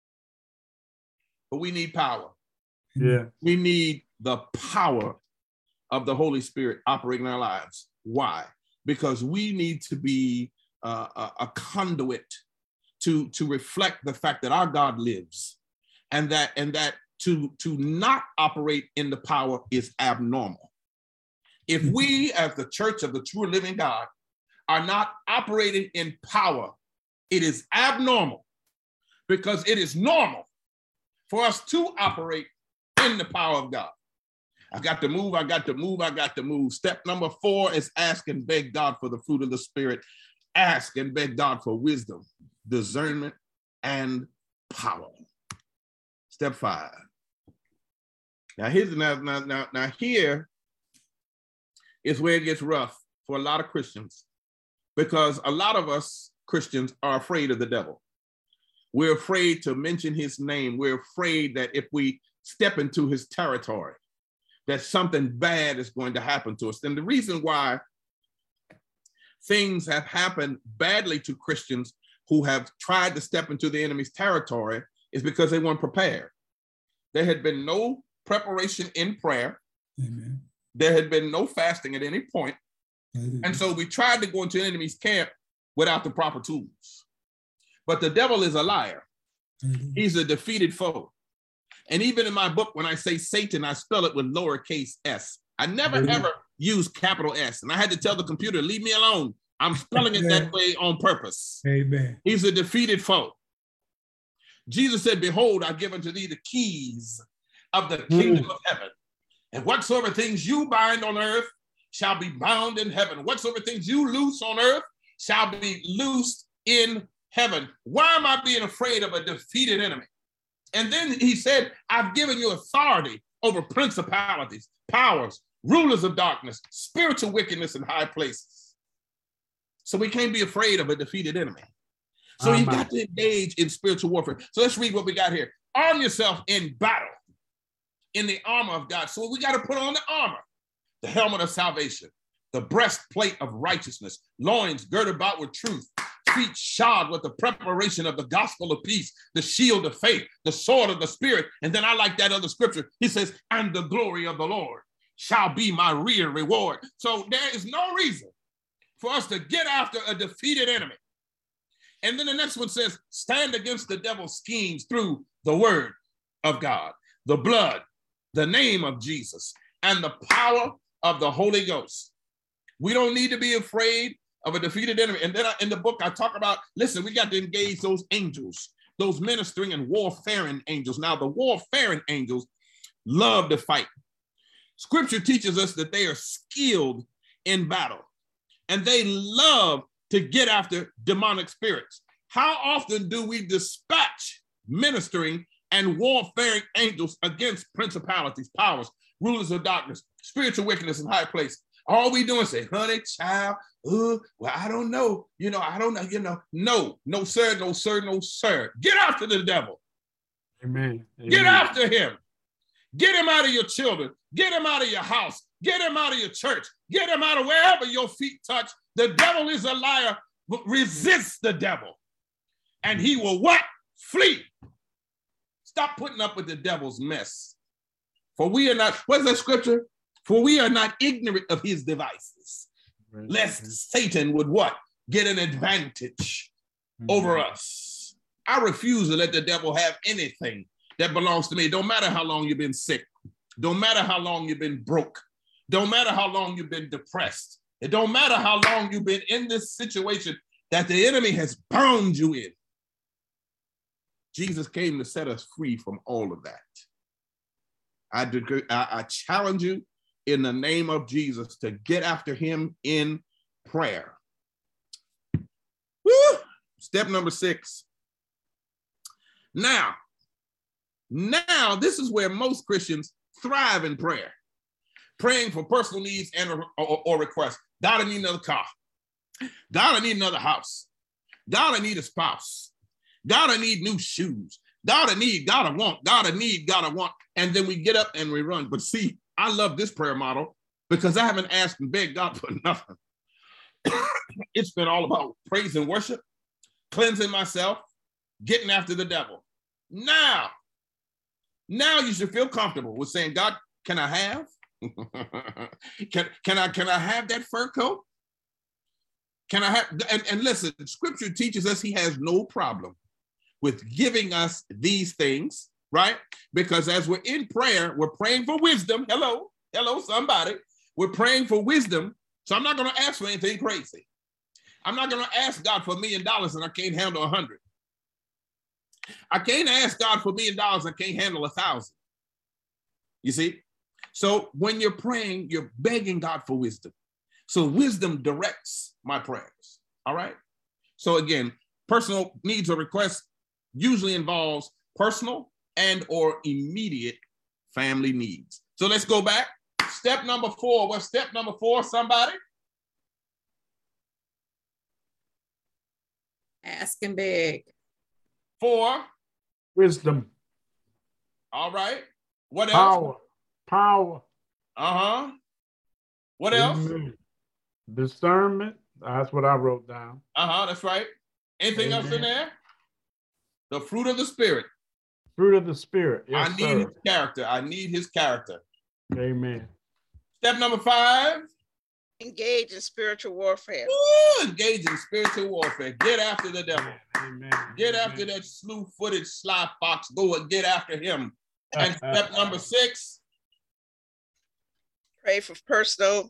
but we need power. Yeah, we need the power of the Holy Spirit operating in our lives. Why? Because we need to be a conduit to reflect the fact that our God lives, and that to not operate in the power is abnormal. If we, as the church of the true and living God, are not operating in power, it is abnormal, because it is normal for us to operate in the power of God. I got to move. Step number 4 is ask and beg God for the fruit of the Spirit. Ask and beg God for wisdom, discernment, and power. Step 5. Now here is where it gets rough for a lot of Christians, because a lot of us Christians are afraid of the devil. We're afraid to mention his name. We're afraid that if we step into his territory, that something bad is going to happen to us. And the reason why things have happened badly to Christians who have tried to step into the enemy's territory is because they weren't prepared. There had been no preparation in prayer. Amen. There had been no fasting at any point. Amen. And so we tried to go into the enemy's camp without the proper tools. But the devil is a liar. Amen. He's a defeated foe. And even in my book, when I say Satan, I spell it with lowercase s. I never, ever use capital S. And I had to tell the computer, leave me alone. I'm spelling it that way on purpose. Amen. He's a defeated foe. Jesus said, behold, I give unto thee the keys of the kingdom of heaven. And whatsoever things you bind on earth shall be bound in heaven. Whatsoever things you loose on earth shall be loosed in heaven. Why am I being afraid of a defeated enemy? And then he said, I've given you authority over principalities, powers, rulers of darkness, spiritual wickedness in high places. So we can't be afraid of a defeated enemy. So you got to engage in spiritual warfare. So let's read what we got here. Arm yourself in battle in the armor of God. So we got to put on the armor, the helmet of salvation, the breastplate of righteousness, loins girded about with truth, feet shod with the preparation of the gospel of peace, the shield of faith, the sword of the spirit. And then I like that other scripture. He says, and the glory of the Lord shall be my real reward. So there is no reason for us to get after a defeated enemy. And then the next one says, stand against the devil's schemes through the word of God, the blood, the name of Jesus, and the power of the Holy Ghost. We don't need to be afraid of a defeated enemy. And then in the book, I talk about, listen, we got to engage those angels, those ministering and warfaring angels. Now, the warfaring angels love to fight. Scripture teaches us that they are skilled in battle, and they love to get after demonic spirits. How often do we dispatch ministering and warfaring angels against principalities, powers, rulers of darkness, spiritual wickedness in high places? All we do is say, honey, child, well, I don't know. I don't know, no, sir, no, sir, no, sir. Get after the devil. Amen. Amen. Get after him. Get him out of your children. Get him out of your house. Get him out of your church. Get him out of wherever your feet touch. The devil is a liar. Resist the devil, and he will what? Flee. Stop putting up with the devil's mess. For we are not, what's that scripture? For we are not ignorant of his devices, lest Satan would what? Get an advantage over us. I refuse to let the devil have anything that belongs to me. Don't matter how long you've been sick. Don't matter how long you've been broke. Don't matter how long you've been depressed. It don't matter how long you've been in this situation that the enemy has bound you in. Jesus came to set us free from all of that. I challenge you in the name of Jesus to get after him in prayer. Woo! Step number 6. Now, this is where most Christians thrive in prayer. Praying for personal needs and or requests. God, I need another car. God, I need another house. God, I need a spouse. God, I need new shoes. God, I need, God, I want. God, I need, God, I want. And then we get up and we run. But see, I love this prayer model because I haven't asked and begged God for nothing. It's been all about praise and worship, cleansing myself, getting after the devil. Now you should feel comfortable with saying, God, can I have? Can I have that fur coat? Can I have, and listen, scripture teaches us he has no problem with giving us these things, right? Because as we're in prayer, we're praying for wisdom. Hello, somebody. We're praying for wisdom. So I'm not going to ask for anything crazy. I'm not going to ask God for $1 million and I can't handle 100. I can't ask God for $1 million and I can't handle 1,000. You see? So when you're praying, you're begging God for wisdom. So wisdom directs my prayers. All right. So again, personal needs or requests usually involves personal and or immediate family needs. So let's go back. Step number 4. What's step number 4, somebody? Ask and beg. 4. Wisdom. All right. What else? Power. Uh-huh. What else? Amen. Discernment. That's what I wrote down. Uh-huh, that's right. Anything else in there? The fruit of the Spirit. Fruit of the Spirit. Yes, I need his character. I need his character. Amen. Step number 5. Engage in spiritual warfare. Ooh, engage in spiritual warfare. Get after the devil. Amen. Get after that slew-footed sly fox. Go and get after him. And step number 6. Pray for personal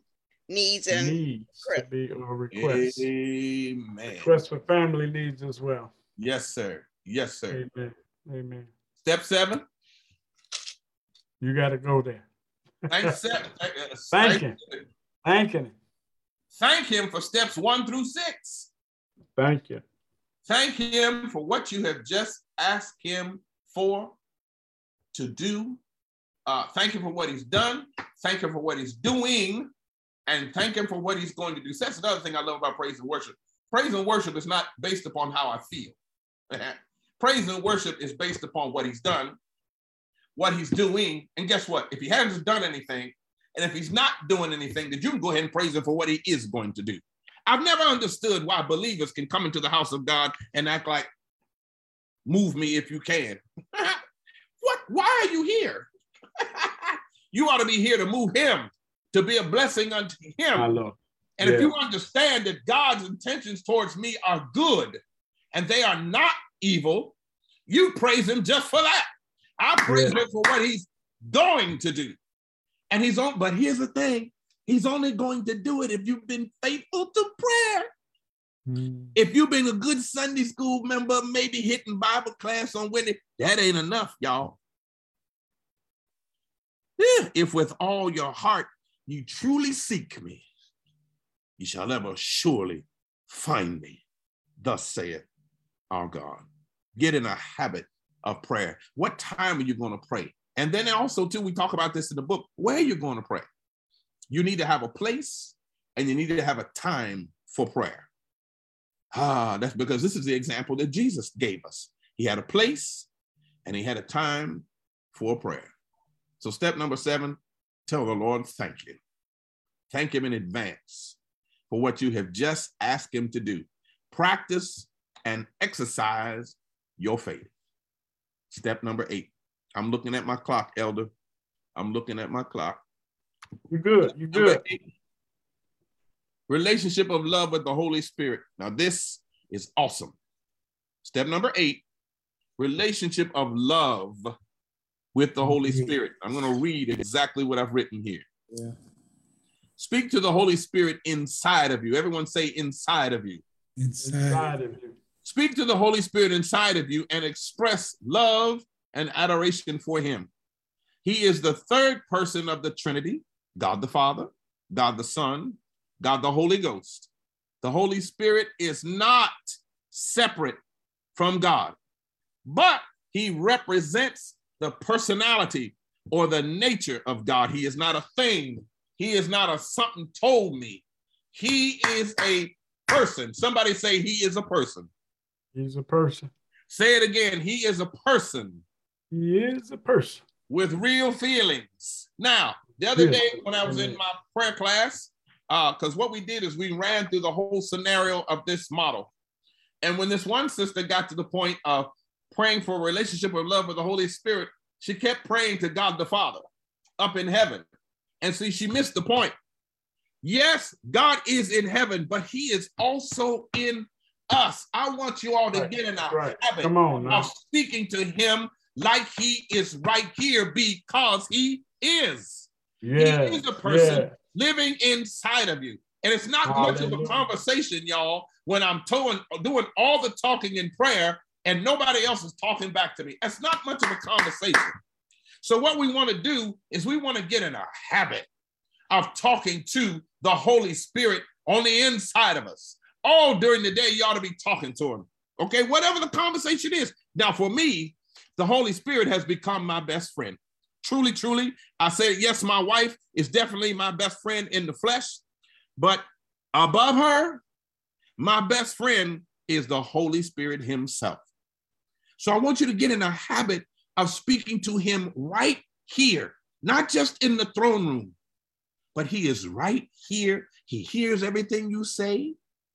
needs and needs to be or requests. Amen. Requests for family needs as well. Yes, sir. Yes, sir. Amen. Amen. Step 7. You got to go there. Thank Thanking. Thanking him. Thank him for steps 1 through 6. Thank you. Thank him for what you have just asked him for to do. Thank him for what he's done. Thank him for what he's doing. And thank him for what he's going to do. So that's another thing I love about praise and worship. Praise and worship is not based upon how I feel. Praise and worship is based upon what he's done, what he's doing. And guess what? If he hasn't done anything, and if he's not doing anything, then you can go ahead and praise him for what he is going to do. I've never understood why believers can come into the house of God and act like, move me if you can. What? Why are you here? You ought to be here to move him, to be a blessing unto him. My Lord. And if you understand that God's intentions towards me are good and they are not evil, you praise him just for that. I praise him for what he's going to do. And but here's the thing, he's only going to do it if you've been faithful to prayer. If you've been a good Sunday school member, maybe hitting Bible class on Wednesday, that ain't enough, y'all. If with all your heart you truly seek me, you shall ever surely find me. Thus saith our God. Get in a habit of prayer. What time are you going to pray? And then also, too, we talk about this in the book, where you're going to pray. You need to have a place and you need to have a time for prayer. That's because this is the example that Jesus gave us. He had a place and he had a time for prayer. So step number 7, tell the Lord, thank you. Thank him in advance for what you have just asked him to do. Practice and exercise your faith. Step number 8. I'm looking at my clock, Elder. I'm looking at my clock. You're good. You're good. 8, relationship of love with the Holy Spirit. Now, this is awesome. Step number 8, relationship of love with the Holy Spirit. I'm going to read exactly what I've written here. Yeah. Speak to the Holy Spirit inside of you. Everyone say inside of you. Inside of you. Speak to the Holy Spirit inside of you and express love and adoration for him. He is the third person of the Trinity, God the Father, God the Son, God the Holy Ghost. The Holy Spirit is not separate from God, but he represents the personality or the nature of God. He is not a thing. He is not a something told me. He is a person. Somebody say he is a person. He's a person. Say it again. He is a person. He is a person. With real feelings. Now, the other day when I was in my prayer class, because what we did is we ran through the whole scenario of this model. And when this one sister got to the point of praying for a relationship of love with the Holy Spirit, she kept praying to God the Father up in heaven. And see, she missed the point. Yes, God is in heaven, but he is also in us. I want you all to get in a habit of speaking to him like he is right here because he is. He is a person living inside of you. And it's not much of a conversation, y'all, when I'm doing all the talking in prayer and nobody else is talking back to me. It's not much of a conversation. So what we want to do is we want to get in a habit of talking to the Holy Spirit on the inside of us. All during the day, you ought to be talking to him. Okay, whatever the conversation is. Now, for me, the Holy Spirit has become my best friend. Truly, truly, I say, yes, my wife is definitely my best friend in the flesh, but above her, my best friend is the Holy Spirit himself. So I want you to get in a habit of speaking to him right here, not just in the throne room, but he is right here. He hears everything you say.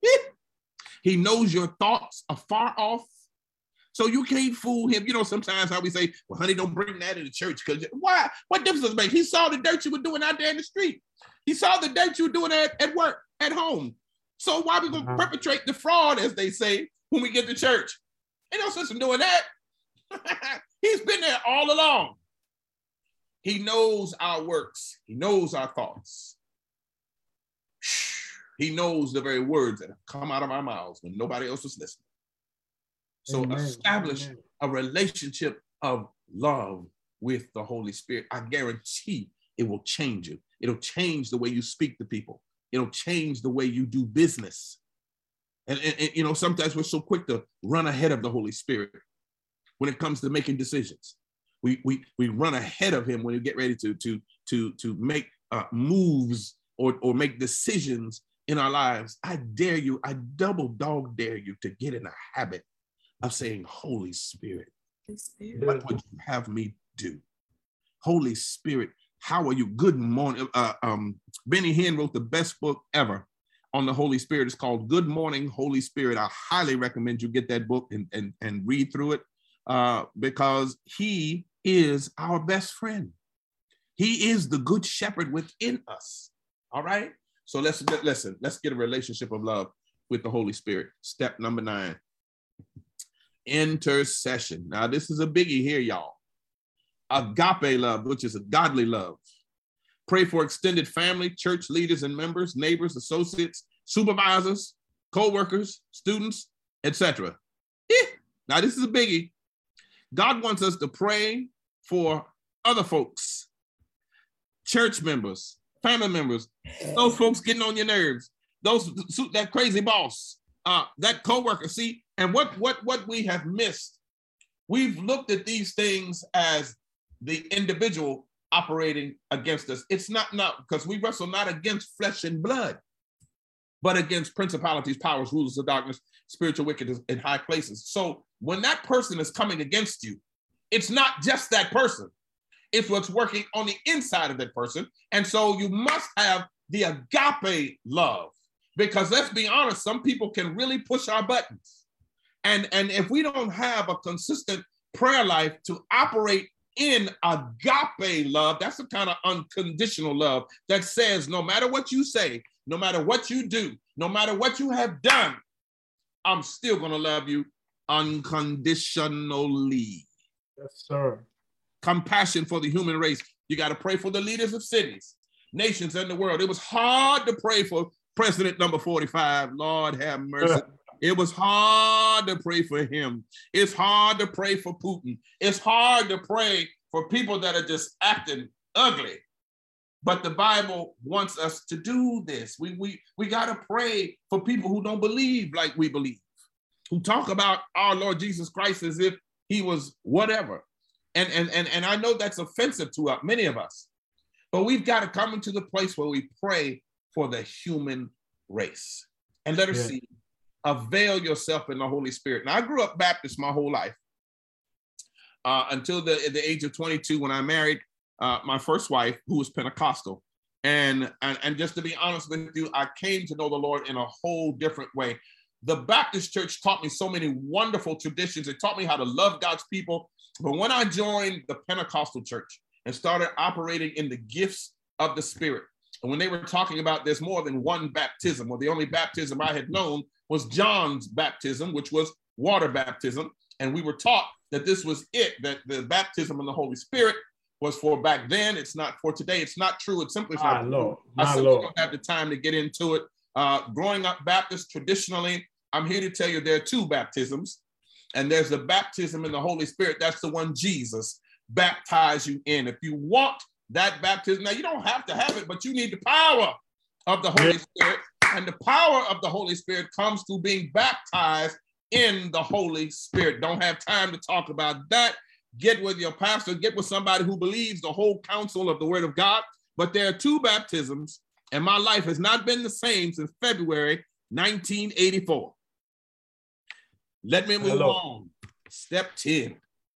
He knows your thoughts are far off. So you can't fool him. You know, sometimes how we say, well, honey, don't bring that into church. Because why? What difference does it make? He saw the dirt you were doing out there in the street. He saw the dirt you were doing at work, at home. So why are we going to perpetrate the fraud, as they say, when we get to church? Ain't no sense in doing that. He's been there all along. He knows our works. He knows our thoughts. He knows the very words that have come out of our mouths when nobody else was listening. So Amen. establish Amen. a relationship of love with the Holy Spirit. I guarantee it will change you. It'll change the way you speak to people. It'll change the way you do business. And you know, sometimes we're so quick to run ahead of the Holy Spirit when it comes to making decisions. We run ahead of him when we get ready to make moves or make decisions in our lives. I dare you, I double dog dare you to get in a habit of saying, Holy Spirit, what would you have me do? Holy Spirit, how are you? Good morning. Benny Hinn wrote the best book ever on the Holy Spirit. It's called Good Morning, Holy Spirit. I highly recommend you get that book and read through it because he is our best friend. He is the good shepherd within us. All right. So let's get a relationship of love with the Holy Spirit. Step number 9, intercession. Now, this is a biggie here, y'all. Agape love, which is a godly love. Pray for extended family, church leaders and members, neighbors, associates, supervisors, co-workers, students, etc. Now, this is a biggie. God wants us to pray for other folks, church members, family members, those folks getting on your nerves, that crazy boss, that co-worker. See, and what we have missed, we've looked at these things as the individual operating against us. It's not because we wrestle not against flesh and blood, but against principalities, powers, rulers of darkness, spiritual wickedness in high places. So when that person is coming against you, it's not just that person. It's what's working on the inside of that person. And so you must have the agape love, because let's be honest, some people can really push our buttons. And if we don't have a consistent prayer life to operate in agape love, that's the kind of unconditional love that says, no matter what you say, no matter what you do, no matter what you have done, I'm still going to love you unconditionally. Yes, sir. Compassion for the human race. You got to pray for the leaders of cities, nations, and the world. It was hard to pray for President number 45. Lord have mercy. It was hard to pray for him. It's hard to pray for Putin. It's hard to pray for people that are just acting ugly. But the Bible wants us to do this. We got to pray for people who don't believe like we believe, who talk about our Lord Jesus Christ as if he was whatever. And I know that's offensive to many of us, but we've got to come into the place where we pray for the human race. And let us see, avail yourself in the Holy Spirit. Now, I grew up Baptist my whole life until the age of 22 when I married my first wife, who was Pentecostal. And just to be honest with you, I came to know the Lord in a whole different way. The Baptist church taught me so many wonderful traditions. It taught me how to love God's people. But when I joined the Pentecostal church and started operating in the gifts of the Spirit, and when they were talking about there's more than one baptism, or the only baptism I had known was John's baptism, which was water baptism. And we were taught that this was it, that the baptism in the Holy Spirit was for back then. It's not for today. It's not true. It's simply for Lord. I simply don't have the time to get into it. Growing up Baptist, traditionally, I'm here to tell you there are two baptisms. And there's the baptism in the Holy Spirit. That's the one Jesus baptized you in. If you want that baptism, now you don't have to have it, but you need the power of the Holy Spirit. And the power of the Holy Spirit comes through being baptized in the Holy Spirit. Don't have time to talk about that. Get with your pastor, get with somebody who believes the whole counsel of the Word of God. But there are two baptisms, and my life has not been the same since February 1984. Let me move on. Step 10.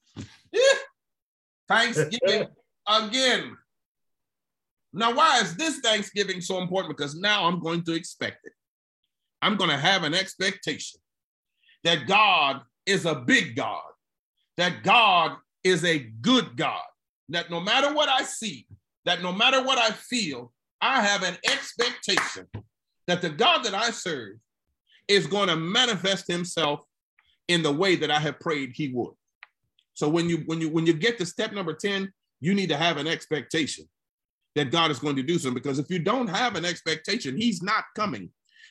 Thanksgiving again. Now, why is this Thanksgiving so important? Because now I'm going to expect it. I'm going to have an expectation that God is a big God, that God is a good God, that no matter what I see, that no matter what I feel, I have an expectation that the God that I serve is going to manifest himself in the way that I have prayed he would. So when you get to step number 10, you need to have an expectation that God is going to do something, because if you don't have an expectation, he's not coming.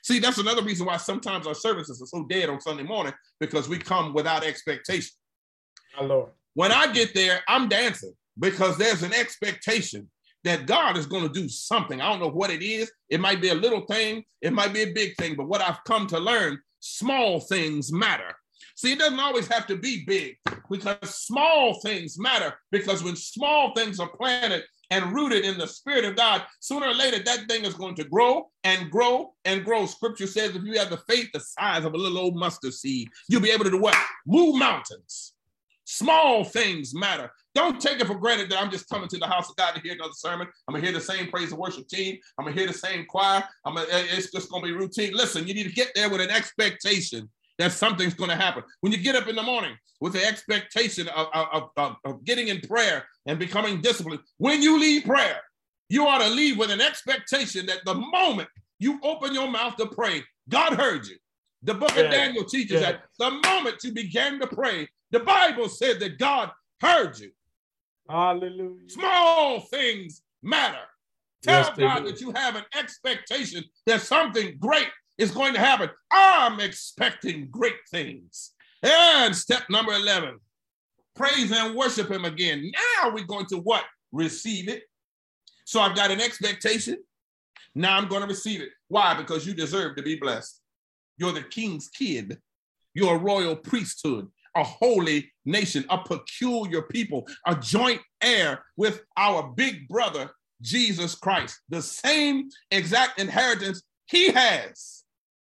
See, that's another reason why sometimes our services are so dead on Sunday morning, because we come without expectation. My Lord. When I get there, I'm dancing because there's an expectation that God is going to do something. I don't know what it is. It might be a little thing. It might be a big thing. But what I've come to learn, small things matter. See, it doesn't always have to be big, because small things matter, because when small things are planted and rooted in the Spirit of God, sooner or later, that thing is going to grow and grow and grow. Scripture says if you have the faith the size of a little old mustard seed, you'll be able to do what? Move mountains. Small things matter. Don't take it for granted that I'm just coming to the house of God to hear another sermon. I'm going to hear the same praise and worship team. I'm going to hear the same choir. It's just going to be routine. Listen, you need to get there with an expectation that something's going to happen. When you get up in the morning with the expectation of getting in prayer and becoming disciplined, when you leave prayer, you ought to leave with an expectation that the moment you open your mouth to pray, God heard you. The book of Daniel teaches that the moment you began to pray, the Bible said that God heard you. Hallelujah. Small things matter. Tell Yes, God that you have an expectation that something great is going to happen. I'm expecting great things. And step number 11, praise and worship him again. Now we're going to what? Receive it. So I've got an expectation. Now I'm going to receive it. Why? Because you deserve to be blessed. You're the king's kid. You're a royal priesthood, a holy nation, a peculiar people, a joint heir with our big brother, Jesus Christ. The same exact inheritance he has,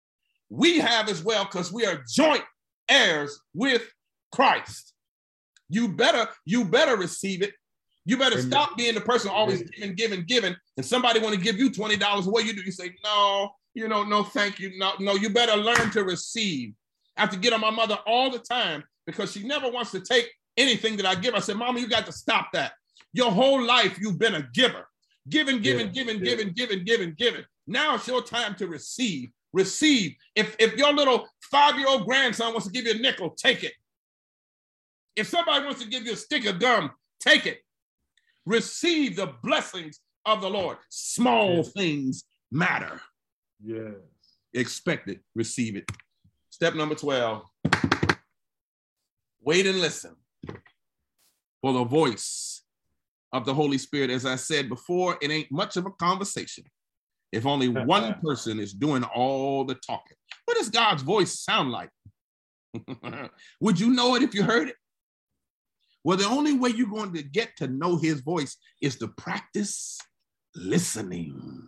we have as well, because we are joint heirs with Christ. You better receive it. You better stop being the person always giving, and somebody want to give you $20. What you do? You say, no, no, thank you. No, you better learn to receive. I have to get on my mother all the time because she never wants to take anything that I give. I said, Mama, you got to stop that. Your whole life, you've been a giver. Giving. Now it's your time to receive. Receive. If your little 5-year-old grandson wants to give you a nickel, take it. If somebody wants to give you a stick of gum, take it. Receive the blessings of the Lord. Small things matter. Yes. Expect it. Receive it. Step number 12. Wait and listen for the voice of the Holy Spirit. As I said before, it ain't much of a conversation if only one person is doing all the talking. What does God's voice sound like? Would you know it if you heard it? Well, the only way you're going to get to know his voice is to practice listening.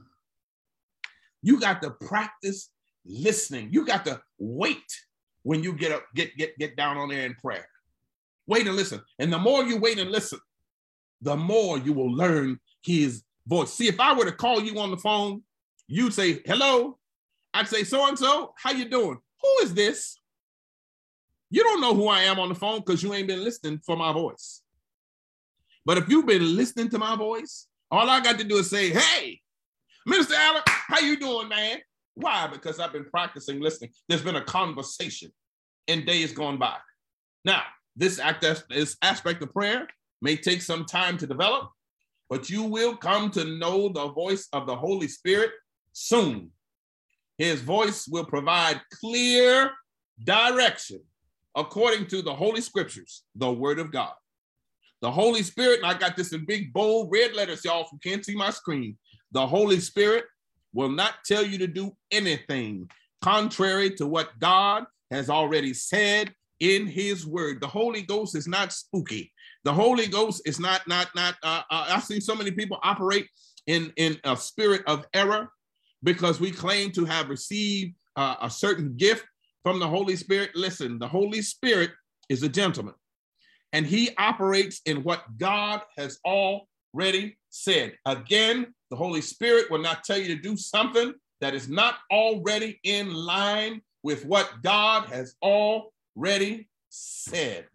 You got to practice listening. You got to wait when you get up, get down on there in prayer. Wait and listen. And the more you wait and listen, the more you will learn his voice. See, if I were to call you on the phone, you'd say, hello. I'd say, so-and-so, how you doing? Who is this? You don't know who I am on the phone because you ain't been listening for my voice. But if you've been listening to my voice, all I got to do is say, hey, Mr. Allen, how you doing, man? Why? Because I've been practicing listening. There's been a conversation in days gone by. Now, this aspect of prayer may take some time to develop, but you will come to know the voice of the Holy Spirit soon. His voice will provide clear direction according to the Holy Scriptures, the Word of God. The Holy Spirit, and I got this in big, bold, red letters, y'all, who can't see my screen. The Holy Spirit will not tell you to do anything contrary to what God has already said in his word. The Holy Ghost is not spooky. The Holy Ghost is not I've seen so many people operate in a spirit of error because we claim to have received a certain gift from the Holy Spirit. Listen, the Holy Spirit is a gentleman, and he operates in what God has already said. Again, the Holy Spirit will not tell you to do something that is not already in line with what God has already said.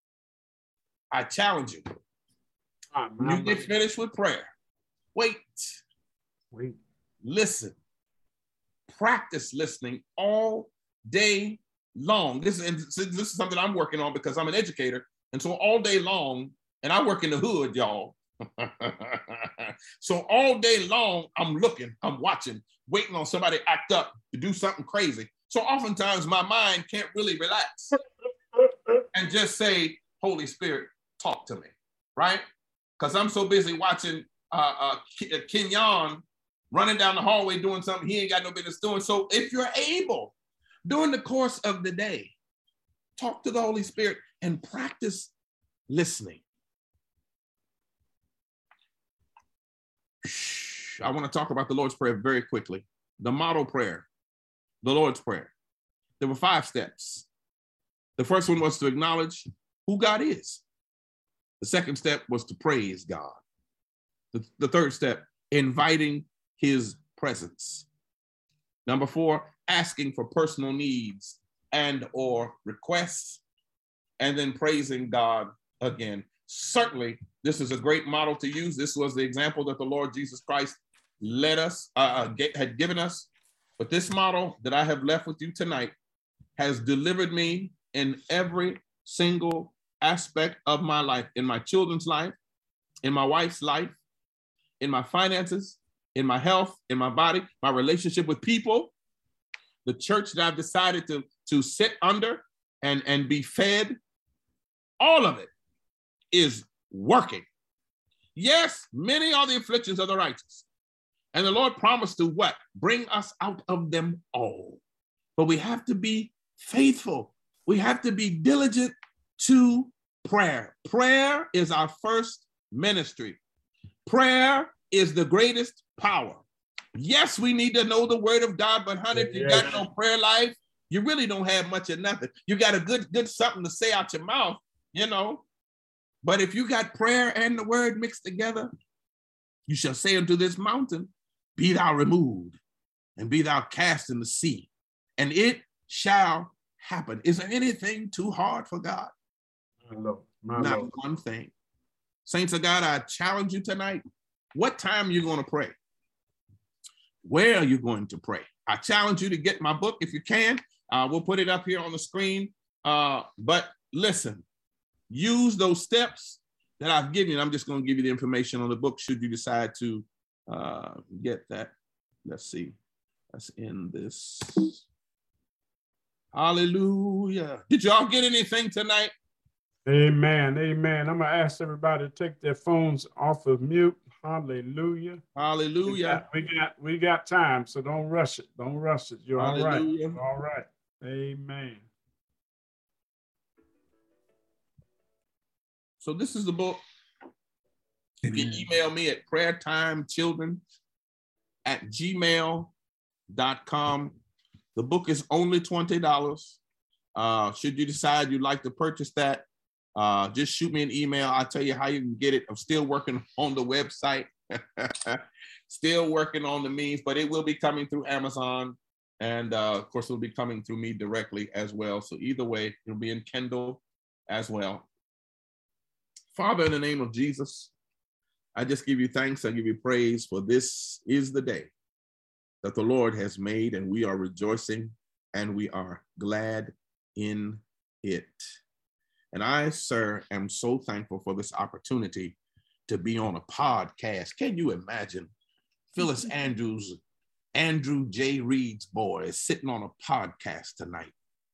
I challenge you. When you get finished with prayer, wait. Listen. Practice listening all day long. This is something I'm working on because I'm an educator. And so all day long, and I work in the hood, y'all. So all day long, I'm looking, I'm watching, waiting on somebody to act up, to do something crazy. So oftentimes my mind can't really relax and just say, Holy Spirit, talk to me, right? Because I'm so busy watching Kenyon running down the hallway doing something he ain't got no business doing. So if you're able, during the course of the day, talk to the Holy Spirit and practice listening. I want to talk about the Lord's Prayer very quickly. The model prayer, the Lord's Prayer. There were 5 steps. The first one was to acknowledge who God is. The second step was to praise God. The third step, inviting his presence. Number 4, asking for personal needs and or requests, and then praising God again. Certainly, this is a great model to use. This was the example that the Lord Jesus Christ had given us. But this model that I have left with you tonight has delivered me in every single aspect of my life, in my children's life, in my wife's life, in my finances, in my health, in my body, my relationship with people, the church that I've decided to sit under and be fed. All of it is working. Yes, many are the afflictions of the righteous. And the Lord promised to what? Bring us out of them all. But we have to be faithful. We have to be diligent to prayer. Prayer is our first ministry. Prayer is the greatest power. Yes, we need to know the word of God, but honey, if you got no prayer life, you really don't have much of nothing. You got a good something to say out your mouth, you know. But if you got prayer and the word mixed together, you shall say unto this mountain, be thou removed, and be thou cast in the sea, and it shall happen. Is there anything too hard for God? Not one thing. Saints of God, I challenge you tonight. What time are you going to pray? Where are you going to pray? I challenge you to get my book if you can. We'll put it up here on the screen. But listen, use those steps that I've given you. I'm just going to give you the information on the book should you decide to get that. Let's see. That's in this. Hallelujah. Did y'all get anything tonight? Amen. Amen. I'm going to ask everybody to take their phones off of mute. Hallelujah. Hallelujah. We got time, so don't rush it. Don't rush it. You're all right. Hallelujah. You're all right. Amen. So this is the book. You can email me at prayertimechildren@gmail.com. The book is only $20. Should you decide you'd like to purchase that, just shoot me an email. I'll tell you how you can get it. I'm still working on the website, still working on the means, but it will be coming through Amazon. And of course, it'll be coming through me directly as well. So either way, it'll be in Kindle as well. Father, in the name of Jesus, I just give you thanks. I give you praise, for this is the day that the Lord has made, and we are rejoicing and we are glad in it. And I, sir, am so thankful for this opportunity to be on a podcast. Can you imagine Phyllis Andrews, Andrew J. Reed's boy, is sitting on a podcast tonight?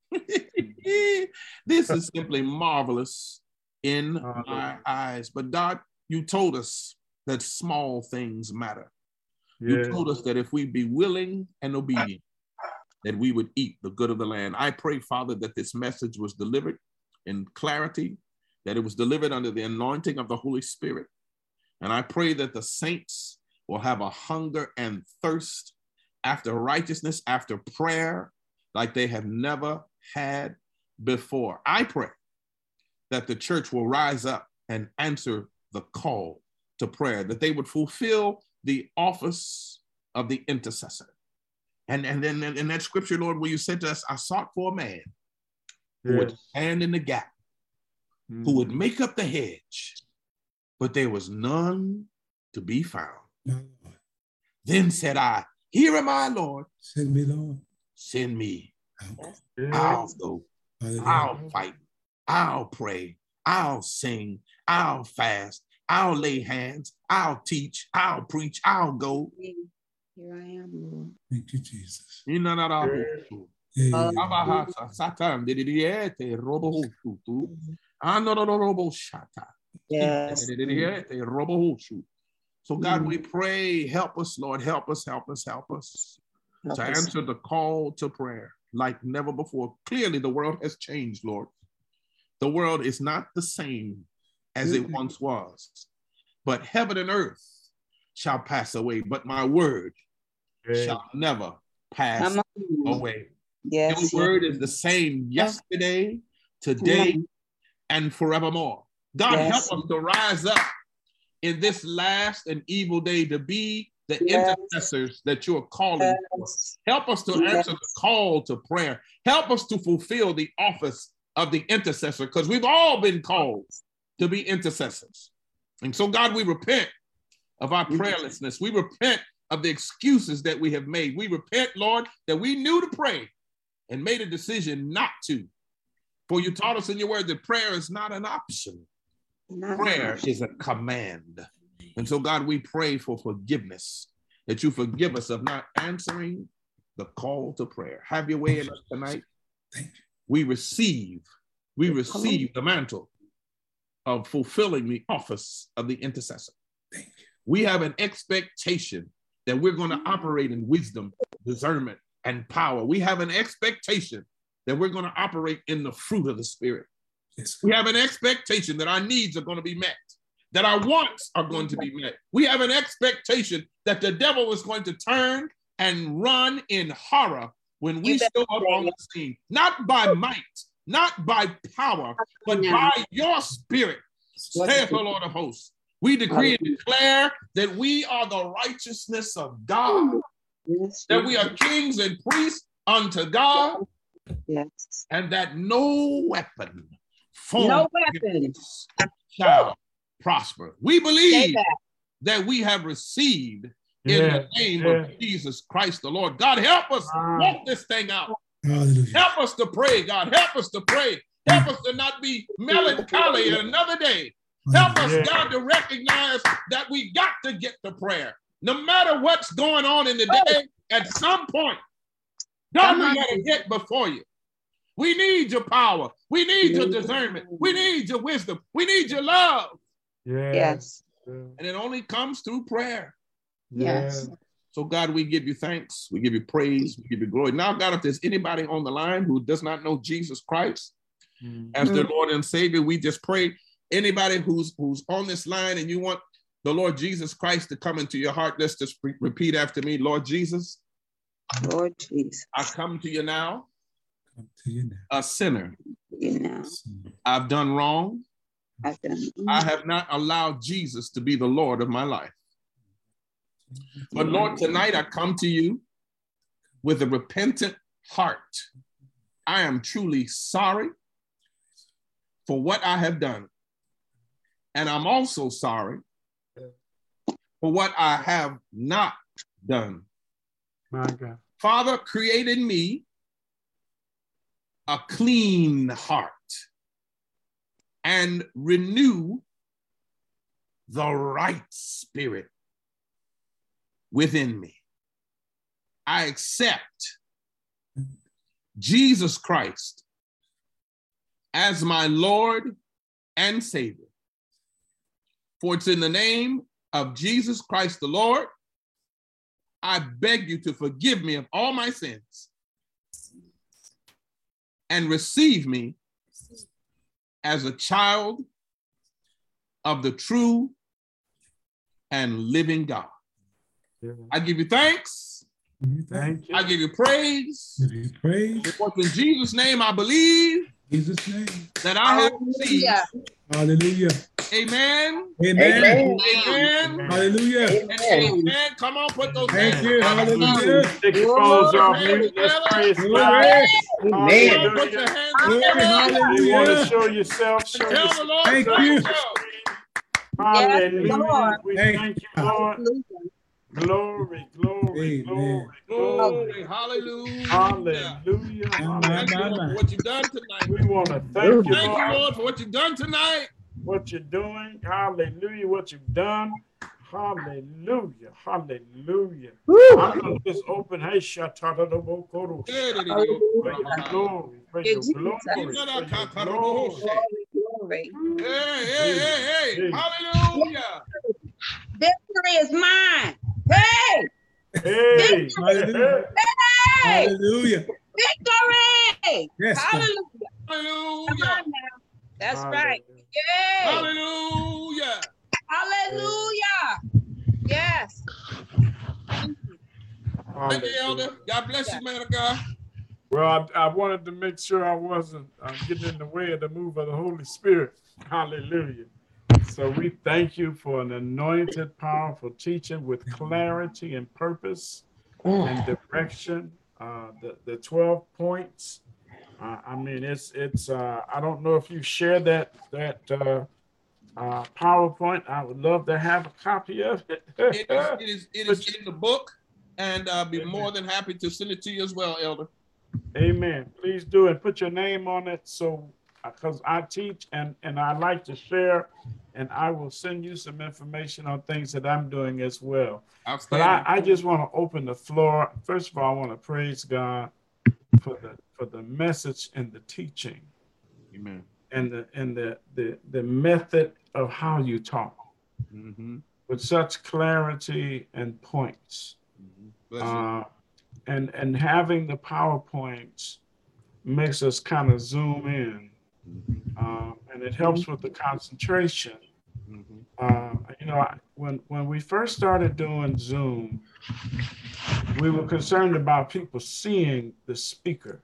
This is simply marvelous in my eyes. But God, you told us that small things matter. You told us that if we be willing and obedient, that we would eat the good of the land. I pray, Father, that this message was delivered in clarity, that it was delivered under the anointing of the Holy Spirit. And I pray that the saints will have a hunger and thirst after righteousness, after prayer, like they have never had before. I pray that the church will rise up and answer the call to prayer, that they would fulfill the office of the intercessor. And then in that scripture, Lord, where you said to us, I sought for a man who would stand in the gap, who would make up the hedge, but there was none to be found. Then said I, here am I, Lord. Send me, Lord. Send me. I'll go. I'll fight. I'll pray. I'll sing. I'll fast. I'll lay hands. I'll teach. I'll preach. I'll go. Here I am, Lord. Thank you, Jesus. Yeah. Satan, Yes. so God, we pray, help us, Lord, help us, help us, help us Help to us. answer the call to prayer like never before. Clearly, the world has changed, Lord. The world is not the same as it once was, but heaven and earth shall pass away, but my word shall never pass Come on. away. Yes. Your word is the same yesterday, today, and forevermore. God, Yes. help us to rise up in this last and evil day to be the Yes. intercessors that you're calling for. Yes. Help us to answer the call to prayer. Help us to fulfill the office of the intercessor, because we've all been called to be intercessors. And so, God, we repent of our prayerlessness. We repent of the excuses that we have made. We repent, Lord, that we knew to pray and made a decision not to. For you taught us in your word that prayer is not an option. Prayer is a command. And so, God, we pray for forgiveness, that you forgive us of not answering the call to prayer. Have your way in us tonight. Thank you. We receive the mantle of fulfilling the office of the intercessor. Thank you. We have an expectation that we're going to operate in wisdom, discernment, and power. We have an expectation that we're going to operate in the fruit of the Spirit. Yes. We have an expectation that our needs are going to be met, that our wants are going to be met. We have an expectation that the devil is going to turn and run in horror when we show up on the scene, not by might, not by power, but by your Spirit, saith the Lord of hosts. We decree and declare that we are the righteousness of God, that we are kings and priests unto God, Yes. and that no weapon formed against us shall prosper. We believe that we have received in the name of Jesus Christ the Lord. God, help us walk this thing out. Hallelujah. Help us to pray, God. Help us to pray. Help us to not be melancholy another day. Help us, God, to recognize that we got to get to prayer. No matter what's going on in the day, at some point, God, we got to get before you. We need your power. We need your discernment. We need your wisdom. We need your love. Yes. And it only comes through prayer. Yes. So, God, we give you thanks. We give you praise. We give you glory. Now, God, if there's anybody on the line who does not know Jesus Christ as their Lord and Savior, we just pray. Anybody who's on this line and you want the Lord Jesus Christ to come into your heart, let's just repeat after me. Lord Jesus. Lord Jesus. I come to you now. Come to you now. A sinner. You know, I've done wrong. I've done. I have not allowed Jesus to be the Lord of my life. But Lord, tonight I come to you with a repentant heart. I am truly sorry for what I have done. And I'm also sorry for what I have not done. My God. Father, create in me a clean heart and renew the right spirit within me. I accept Jesus Christ as my Lord and Savior. For it's in the name of Jesus Christ the Lord, I beg you to forgive me of all my sins and receive me as a child of the true and living God. I give you thanks. Thank you. I give you praise. Give you praise. For in Jesus' name I believe In Jesus' name. that I have received. Hallelujah. Amen. Amen. Amen. Hallelujah. And amen. Come on, put those Thank hands you. up. Hallelujah. Take your phones off mute. Let's praise God. Glory. Come on, put your Hallelujah. hands Glory. up. You want to Hallelujah. show yourself. Show Tell the yourself. Lord, Thank thank you. you. Hallelujah. Lord. We Thank thank you, you. Lord. Glory, glory, Amen. glory, glory. Glory, hallelujah. Hallelujah. My, Thank you, Lord, my. for what you've done tonight. We want to thank you, Thank you, Lord. Lord, for what you've done tonight. what you're doing. Hallelujah. What you've done. Hallelujah. Hallelujah. I'm going to just open. Hey, Shatadabokoro. For your glory. For your glory. For your glory. Glory. Hey. Hallelujah. Victory is mine. Hey, Hey. Hallelujah. hey, Hallelujah. victory. Yes, God. Hallelujah. Come Hallelujah. on now. That's right. Yay. Hallelujah. Hallelujah. Yes. Thank you. Thank you, Elder. God bless you, man of God. Well, I wanted to make sure I wasn't getting in the way of the move of the Holy Spirit. Hallelujah. So we thank you for an anointed, powerful teaching with clarity and purpose and direction. The 12 points. I mean, it's. I don't know if you share that PowerPoint. I would love to have a copy of it. It is in the book, and I'll be more than happy to send it to you as well, Elder. Amen. Please do and put your name on it. So, because I teach and I like to share, and I will send you some information on things that I'm doing as well. But I just want to open the floor. First of all, I want to praise God for the message and the teaching. Amen. And the method of how you talk with such clarity and points. And having the PowerPoints makes us kind of zoom in, and it helps with the concentration. You know, when we first started doing Zoom, we were concerned about people seeing the speaker.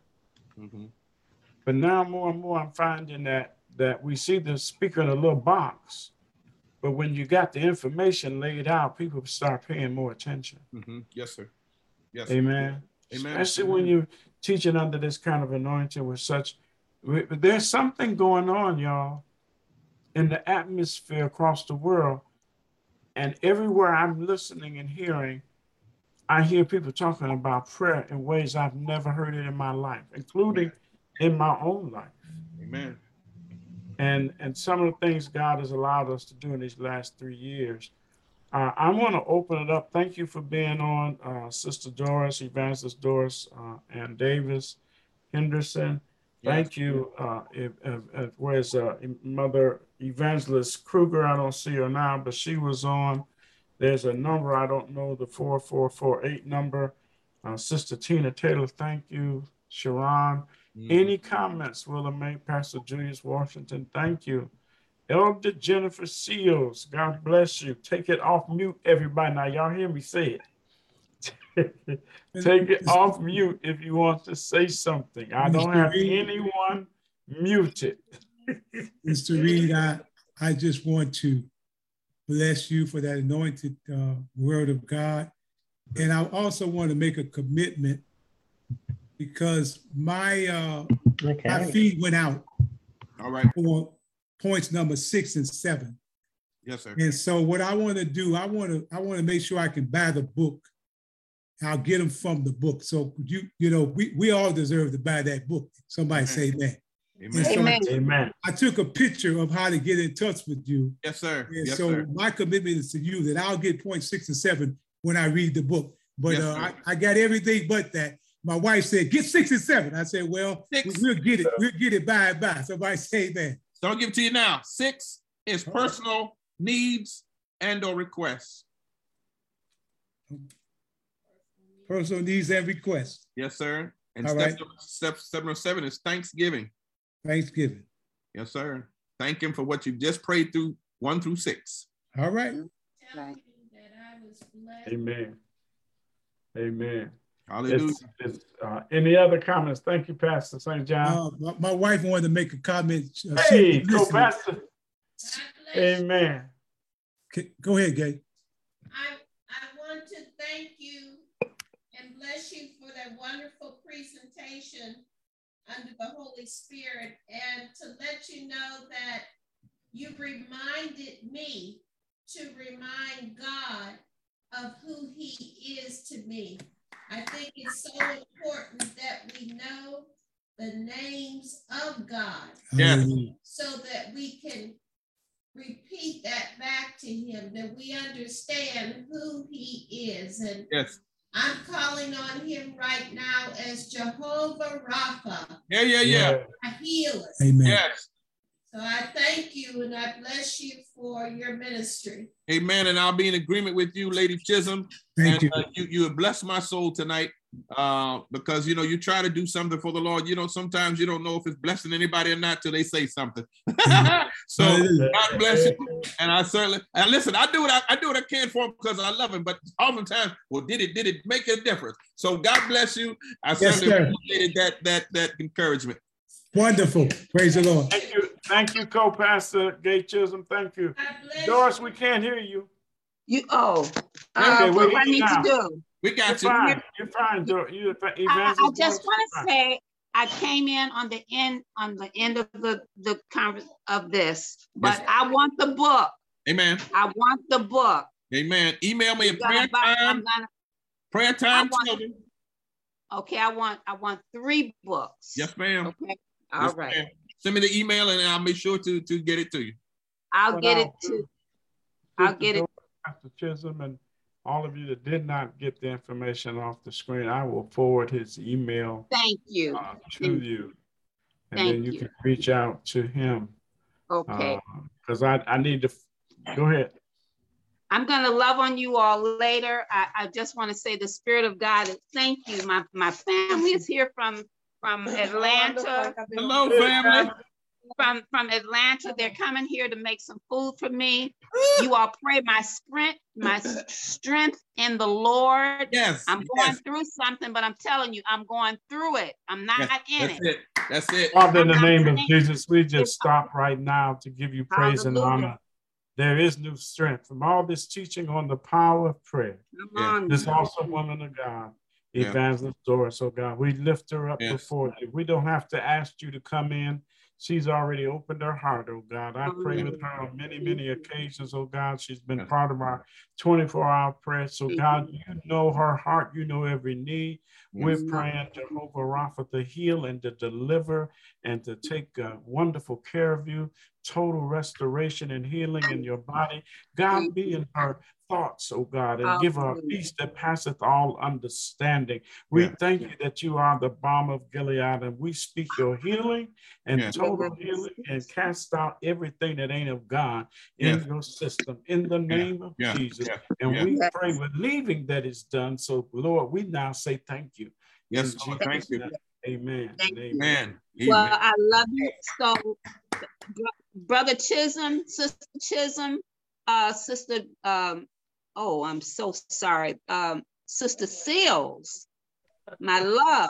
But now more and more I'm finding that we see the speaker in a little box, but when you got the information laid out, people start paying more attention. Yes, sir. Yes. Amen. Amen. Especially when you're teaching under this kind of anointing with such, there's something going on, y'all, in the atmosphere across the world. And everywhere I'm listening and hearing, I hear people talking about prayer in ways I've never heard it in my life, including in my own life. Amen. And some of the things God has allowed us to do in these last 3 years. I want to open it up. Thank you for being on, Sister Doris, Evangelist Doris, and Davis Henderson. Thank you. Where's Mother Evangelist Kruger? I don't see her now, but she was on. There's a number, I don't know, the 4448 number. Sister Tina Taylor, thank you. Sharon. Any comments, Willa May, Pastor Julius Washington, thank you. Elder Jennifer Seals, God bless you. Take it off mute, everybody. Now, y'all hear me say it. Take it off mute if you want to say something. I don't have anyone muted. Mr. Reed, I just want to bless you for that anointed word of God. And I also want to make a commitment because my feed went out. All right. For points number 6 and 7. Yes, sir. And so what I want to do, I want to make sure I can buy the book. I'll get them from the book. So you know, we all deserve to buy that book. Somebody say that. Amen. So Amen. Amen. I took a picture of how to get in touch with you. Yes, sir. And Yes, so sir. my commitment is to you that I'll get points 6 and 7 when I read the book. But Yes, I got everything but that. My wife said, get 6 and 7. I said, well, 6. we'll get it. We'll get it by and by. Somebody say that. So I'll give it to you now. 6 is personal needs and or requests. Personal needs and requests. Yes, sir. And All step 7 is Thanksgiving. Thanksgiving. Yes, sir. Thank him for what you just prayed through 1 through 6. All right. Right. Amen. Amen. Hallelujah. Any other comments? Thank you, Pastor St. John. My wife wanted to make a comment. Hey, go, Pastor. Amen. Go ahead, Gay. I want to thank you and bless you for that wonderful presentation under the Holy Spirit, and to let you know that you reminded me to remind God of who he is to me. I think it's so important that we know the names of God. Yeah. So that we can repeat that back to him, that we understand who he is. And Yes. I'm calling on him right now as Jehovah Rapha, Yeah. a healer. Amen. Yes. So I thank you and I bless you for your ministry. Amen. And I'll be in agreement with you, Lady Chisholm. Thank and you. You have blessed my soul tonight, because, you try to do something for the Lord. Sometimes you don't know if it's blessing anybody or not till they say something. So God bless you. And I certainly, and listen, I do what I can for him because I love him. But oftentimes, well, did it make a difference? So God bless you. I certainly appreciated that encouragement. Wonderful. Praise the Lord. Thank you, co-pastor Gay Chisholm. Thank you. Doris, we can't hear you. What do I need to do? We got You're you. fine. You're fine, Doris. I just want to say I came in on the end of the conference of this, but Yes. I want the book. Amen. I want the book. Amen. Email me at prayer I'm time. Okay, I want 3 books. Yes, ma'am. Okay. All Yes, right. ma'am. Send me the email and I'll make sure to get it to you. I'll get it to. Pastor Chisholm and all of you that did not get the information off the screen, I will forward his email. Thank you. To you. And Thank then you can reach out to him. Okay. Because I need to, go ahead. I'm going to love on you all later. I just want to say the Spirit of God, thank you. My family is here from Atlanta. Hello, family. From Atlanta. They're coming here to make some food for me. You all pray my strength in the Lord. Yes. I'm going through something, but I'm telling you, I'm going through it. I'm not in it. That's it. Father, in the name of Jesus, we just stop right now to give you praise and honor. There is new strength from all this teaching on the power of prayer. This awesome woman of God, Evangelist Doris, oh God, we lift her up before you. We don't have to ask you to come in. She's already opened her heart, oh God. I pray with her on many, many occasions, oh God. She's been part of our 24-hour prayer. So God, you know her heart. You know every need. We're praying Jehovah Rapha to heal and to deliver and to take wonderful care of you. Total restoration and healing in your body. God, be in her thoughts, oh God, and give her a peace that passeth all understanding. We thank you that you are the balm of Gilead, and we speak your healing and total healing and cast out everything that ain't of God in your system in the name of Jesus. And we pray believing that it's done. So, Lord, we now say thank you. Yes, thank you. Amen. Amen. Well, I love you. So, Brother Chisholm, Sister Chisholm, Sister, oh, I'm so sorry. Sister Seals, my love.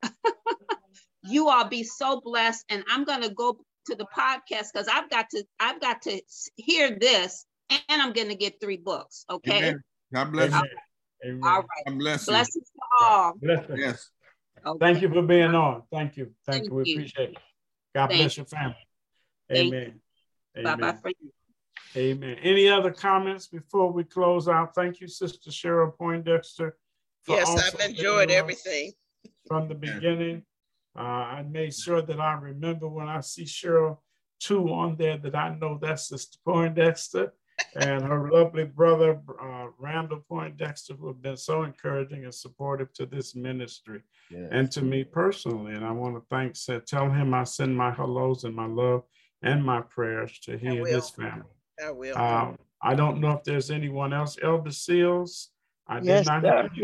You all be so blessed. And I'm gonna go to the podcast because I've got to hear this, and I'm gonna get 3 books. Okay. Amen. God bless you. Amen. All right. God bless you. Blessings to all. Yes. Okay. Thank you for being on. Thank you. Thank you. We appreciate it. God bless your family. Amen. Bye-bye for you. Amen. Any other comments before we close out? Thank you, Sister Cheryl Poindexter. Yes, I've enjoyed everything. From the beginning. I made sure that I remember when I see Cheryl 2 on there that I know that's Sister Poindexter and her lovely brother, Randall Poindexter, who have been so encouraging and supportive to this ministry and to me personally. And I want to tell him I send my hellos and my love and my prayers to he and his family. I will. I don't know if there's anyone else. Elder Seals, I did not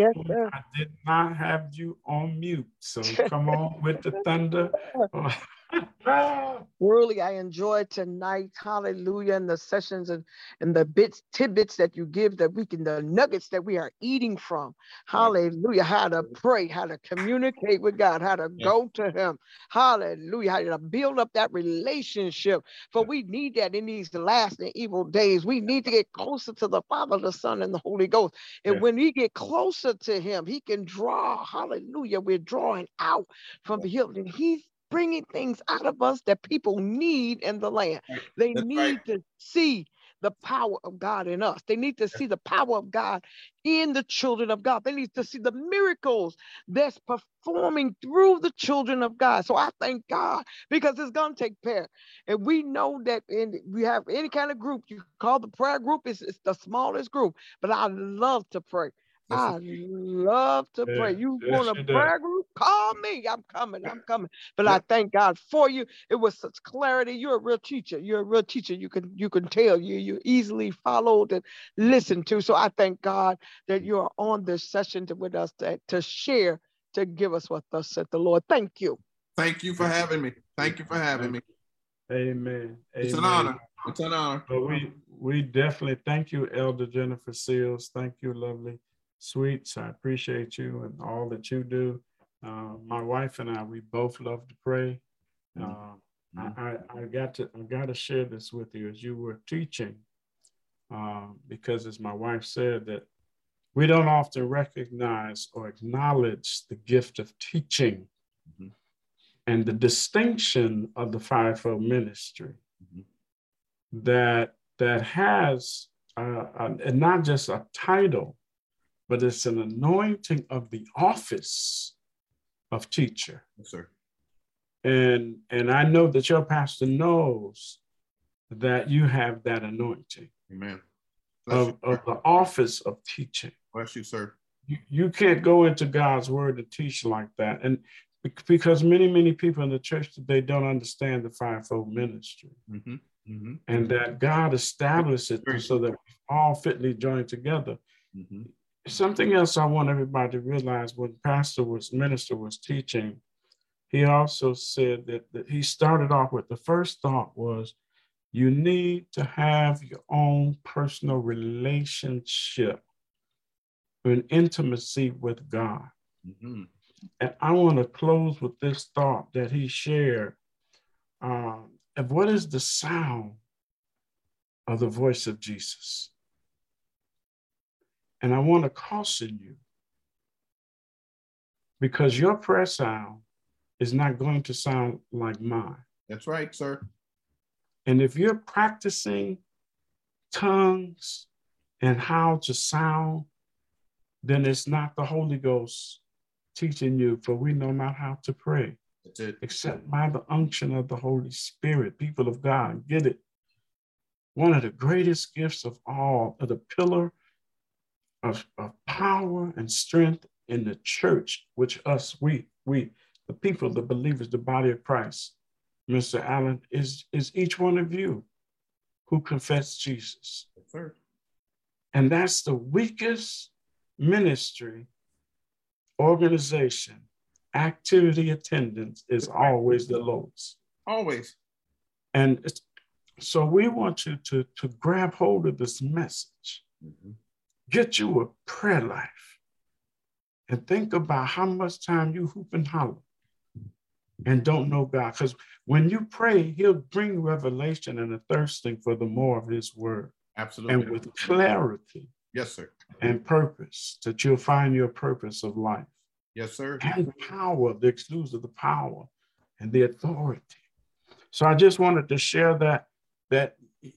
have you on mute. So come on with the thunder. Really, I enjoyed tonight. Hallelujah. And the sessions and the tidbits that you give that we can, the nuggets that we are eating from. Hallelujah. How to pray, how to communicate with God, how to go to him. Hallelujah. How to build up that relationship. For we need that in these last and evil days. We need to get closer to the Father, the Son, and the Holy Ghost. And when we get closer to him, he can draw. Hallelujah. We're drawing out from the hill. And he's bringing things out of us that people need in the land. They need to see the power of God in us. They need to see the power of God in the children of God. They need to see the miracles that's performing through the children of God. So I thank God, because it's going to take prayer. And we know that we have any kind of group, you call the prayer group, it's the smallest group, but I love to pray. I love to pray. You want a prayer group? Call me. I'm coming. But I thank God for you. It was such clarity. You're a real teacher. You can tell you easily followed and listened to. So I thank God that you're on this session with us to share, to give us what thus said the Lord. Thank you. Thank you for having me. Thank you for having me. Amen. It's an honor. It's an honor. But we definitely thank you, Elder Jennifer Seals. Thank you, lovely Sweets. I appreciate you and all that you do. My wife and I, we both love to pray. I got to share this with you as you were teaching, because as my wife said, that we don't often recognize or acknowledge the gift of teaching and the distinction of the fivefold ministry that has and not just a title, but it's an anointing of the office of teacher. Yes, sir. And I know that your pastor knows that you have that anointing. Amen. Of the office of teaching. Bless you, sir. You can't go into God's word and teach like that. And because many people in the church today don't understand the fivefold ministry. And that God established it so that we all fitly join together. Something else I want everybody to realize, when minister was teaching, he also said that he started off with the first thought was, you need to have your own personal relationship and intimacy with God. And I want to close with this thought that he shared of what is the sound of the voice of Jesus. And I want to caution you, because your prayer sound is not going to sound like mine. That's right, sir. And if you're practicing tongues and how to sound, then it's not the Holy Ghost teaching you, for we know not how to pray. That's it. Except by the unction of the Holy Spirit. People of God, get it. One of the greatest gifts of all, of the pillar of power and strength in the church, which we, the people, the believers, the body of Christ, Mr. Allen, is each one of you who confess Jesus. Yes, sir. And that's the weakest ministry, organization, activity attendance is always the lowest. Always. And so we want you to grab hold of this message. Get you a prayer life. And think about how much time you hoop and holler and don't know God. Because when you pray, he'll bring revelation and a thirsting for the more of his word. Absolutely. And with clarity. Yes, sir. And purpose, that you'll find your purpose of life. Yes, sir. And power, the exclusive, the power and the authority. So I just wanted to share that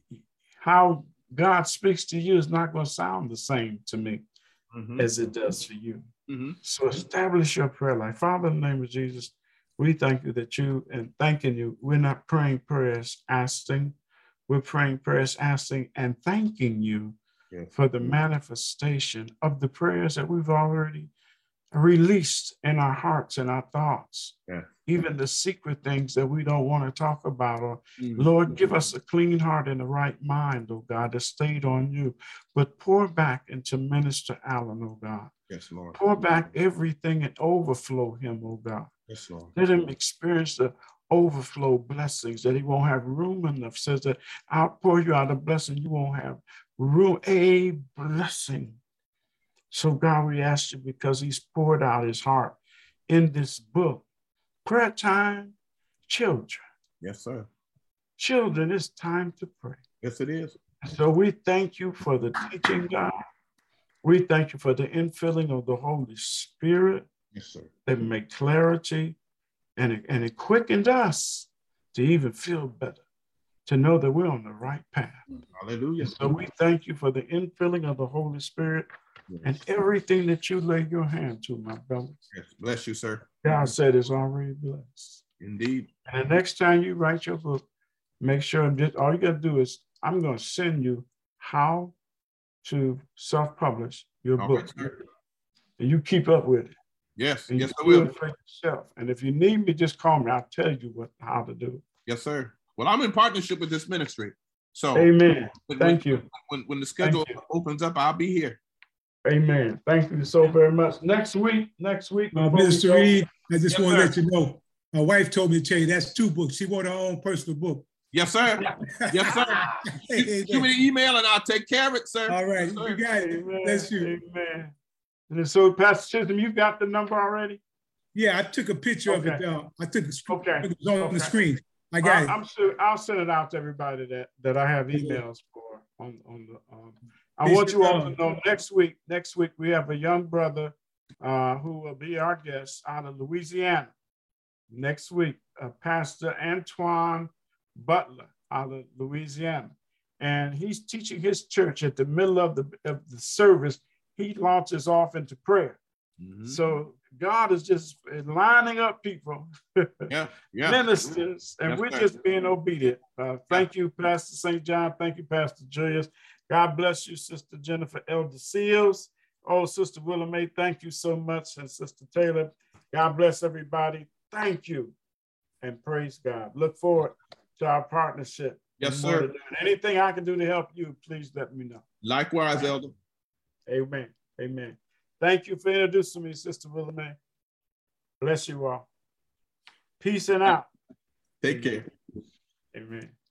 how God speaks to you is not going to sound the same to me as it does for you. So establish your prayer life. Father, in the name of Jesus, we thank you that thanking you, we're not praying prayers asking, we're praying prayers asking and thanking you for the manifestation of the prayers that we've already released in our hearts and our thoughts. Even the secret things that we don't want to talk about. Or Lord, give us a clean heart and a right mind, oh God, that stayed on you. But pour back into Minister Allen, oh God. Yes, Lord. Pour back everything and overflow him, oh God. Yes, Lord. Let him experience the overflow blessings, that he won't have room enough. Says that I'll pour you out a blessing, you won't have room, a blessing. So God, we ask you, because he's poured out his heart in this book, Prayer Time, children. Yes, sir. Children, it's time to pray. Yes, it is. So we thank you for the teaching, God. We thank you for the infilling of the Holy Spirit. Yes, sir. That make clarity, and it quickened us to even feel better. to know that we're on the right path. Hallelujah. So we thank you for the infilling of the Holy Spirit and everything that you lay your hand to, my brothers. Yes. Bless you, sir. God said it's already blessed. Indeed. And the next time you write your book, make sure that all you got to do is I'm going to send you how to self-publish your book. Right, and you keep up with it. Yes. And Yes, I you do will. it for yourself. And if you need me, just call me. I'll tell you how to do it. Yes, sir. Well, I'm in partnership with this ministry. So amen. Thank you. When the schedule opens up, I'll be here. Amen. Thank you so very much. Next week. Mr. Reed, I just want to let you know, my wife told me to tell you that's 2 books. She wrote her own personal book. Yes, sir. Yes, sir. Give me the email and I'll take care of it, sir. All right. Yes, you got it. Amen. Bless you. Amen. And so, Pastor Chisholm, you got the number already? Yeah, I took a picture of it. I took it on the screen. I got it. I'm sure I'll send it out to everybody that I have emails for on the I want you all to know next week we have a young brother who will be our guest out of Louisiana. Next week, Pastor Antoine Butler out of Louisiana. And he's teaching his church at the middle of the service. He launches off into prayer. Mm-hmm. So God is just lining up people, ministers, and we're just being obedient. Thank you, Pastor St. John. Thank you, Pastor Julius. God bless you, Sister Jennifer Elder Seals. Oh, Sister Willa Mae, thank you so much. And Sister Taylor, God bless everybody. Thank you. And praise God. Look forward to our partnership. Yes, sir. Anything I can do to help you, please let me know. Likewise, Elder. Amen. Amen. Thank you for introducing me, Sister Willa Mae. Bless you all. Peace and out. Take care. Amen.